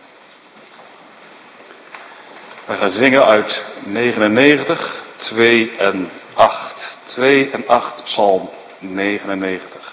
We gaan zingen uit 99, 2 en 8. 2 en 8, Psalm 99.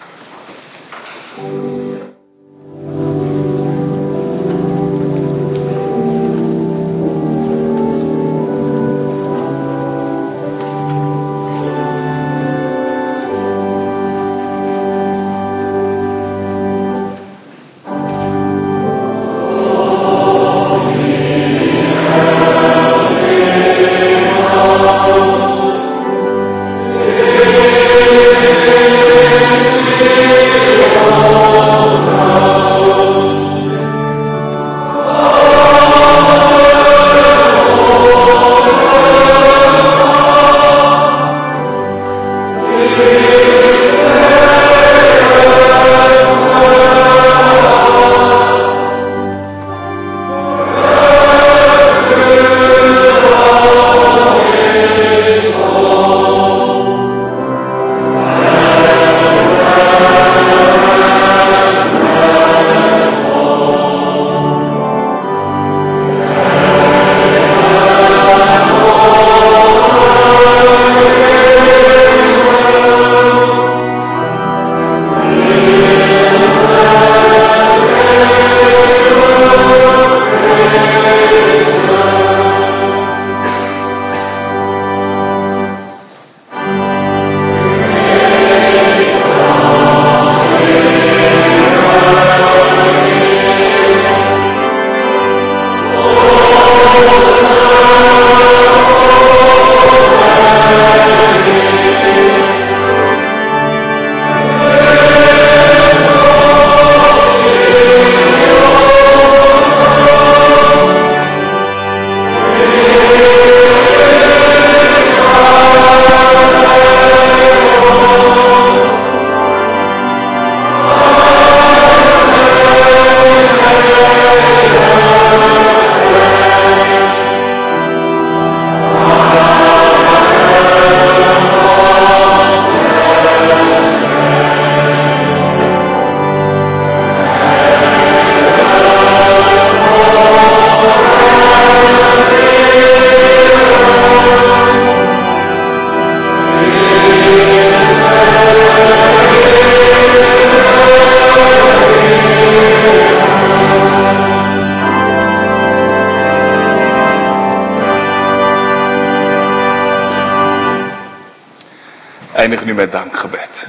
Eindigen nu met dankgebed.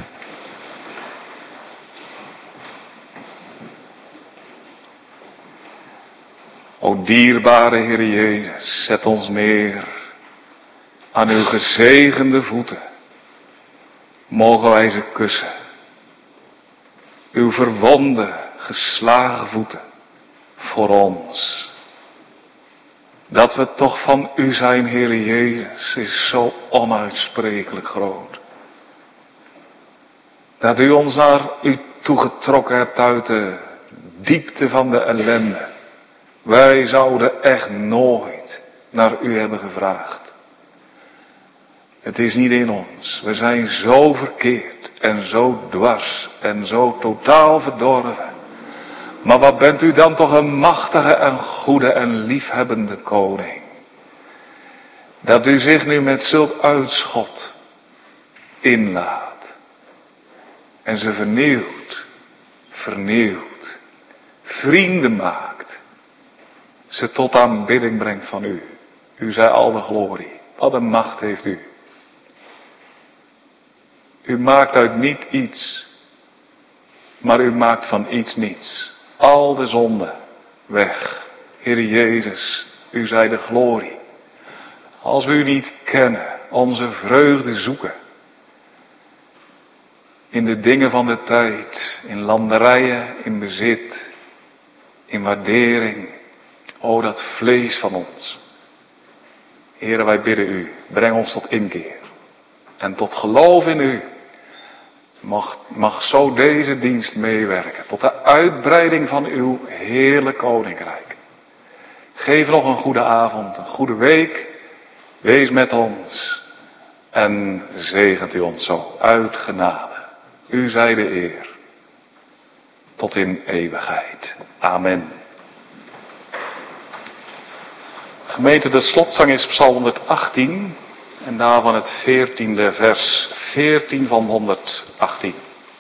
O dierbare Heer Jezus, zet ons neer aan uw gezegende voeten. Mogen wij ze kussen. Uw verwonde, geslagen voeten voor ons. Dat we toch van u zijn, Heer Jezus, is zo onuitsprekelijk groot. Dat u ons naar u toegetrokken hebt uit de diepte van de ellende. Wij zouden echt nooit naar u hebben gevraagd. Het is niet in ons. We zijn zo verkeerd en zo dwars en zo totaal verdorven. Maar wat bent u dan toch een machtige en goede en liefhebbende koning. Dat u zich nu met zulk uitschot inlaat. En ze vernieuwt, vrienden maakt. ze tot aanbidding brengt van u. U zij al de glorie. Wat een macht heeft u. U maakt uit niet iets, maar u maakt van iets niets. Al de zonde weg. Heer Jezus, u zij de glorie. Als we u niet kennen, onze vreugde zoeken. In de dingen van de tijd, in landerijen, in bezit, in waardering. O, dat vlees van ons. Heere, wij bidden u, breng ons tot inkeer. En tot geloof in u. Mag zo deze dienst meewerken tot de uitbreiding van uw heerlijk koninkrijk. Geef nog een goede avond, een goede week. Wees met ons en zegent u ons zo uit genade. U zij de eer. Tot in eeuwigheid. Amen. Gemeente, de slotzang is Psalm 118 en daarvan het 14e vers, 14 van 118.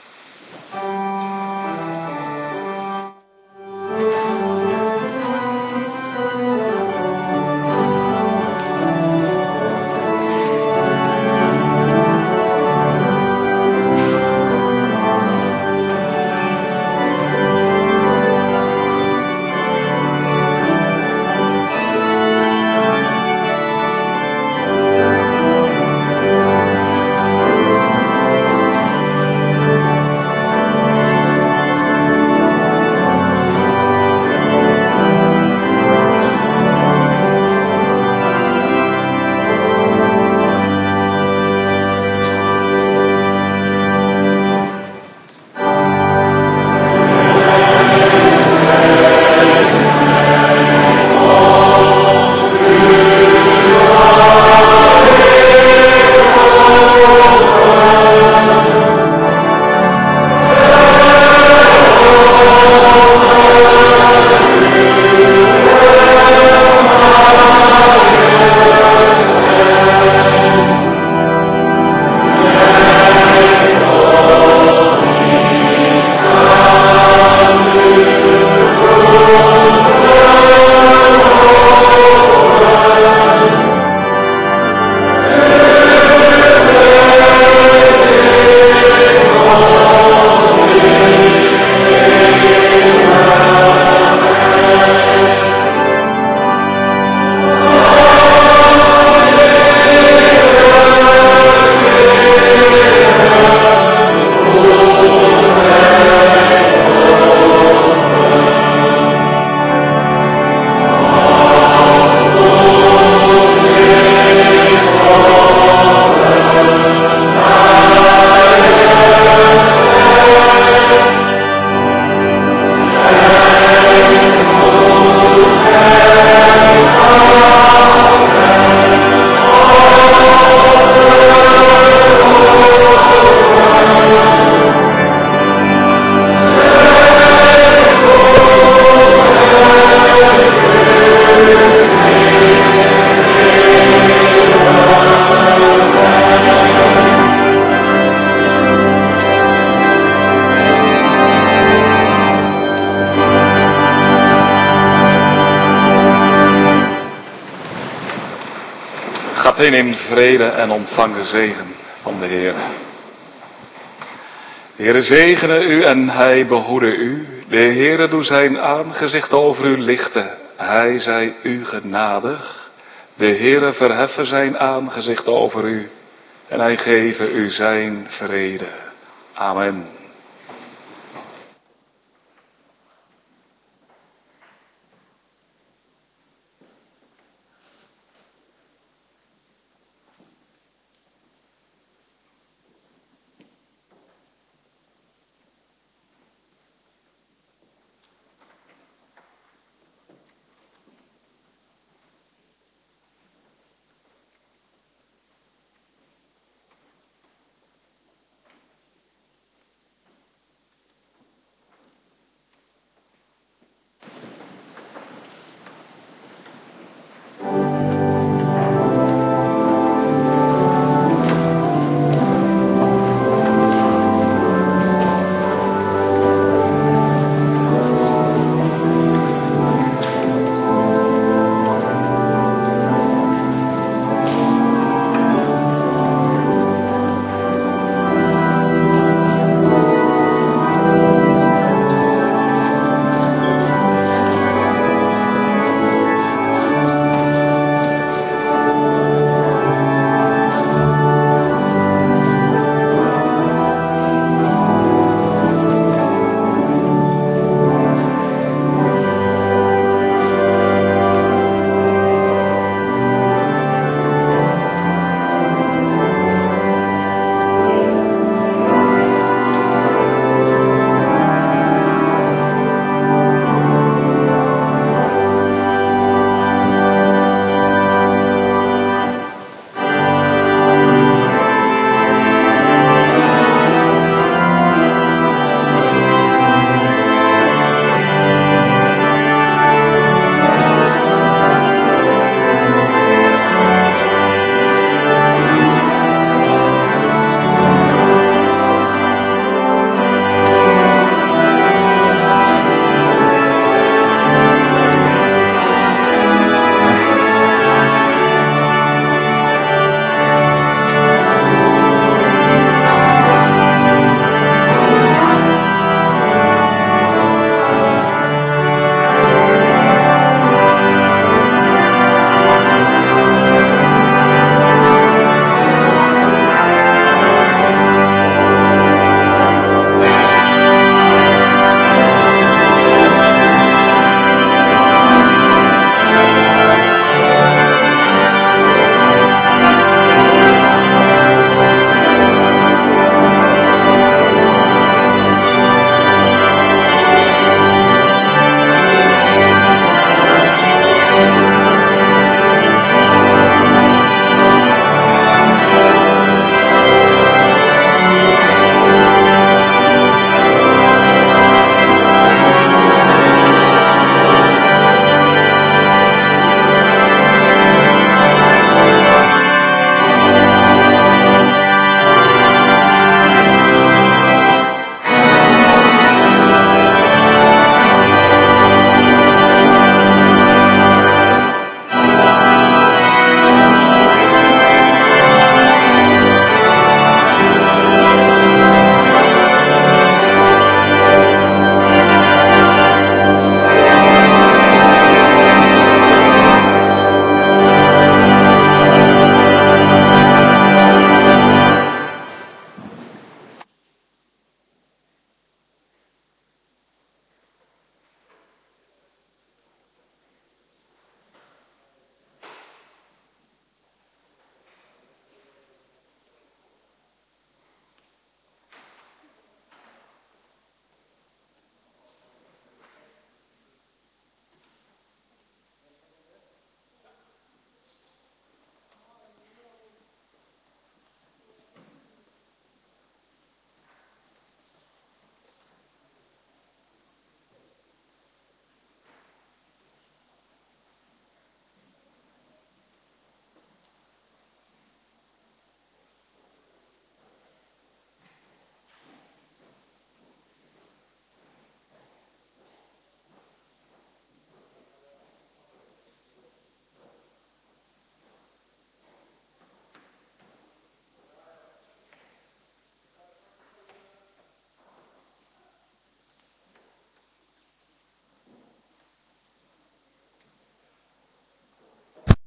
Gaat heen in vrede en ontvang de zegen van de Heer. De Heere zegene u en hij behoede u. De Heere doe zijn aangezicht over u lichten. Hij zij u genadig. De Heere verheffen zijn aangezicht over u. En hij geven u zijn vrede. Amen.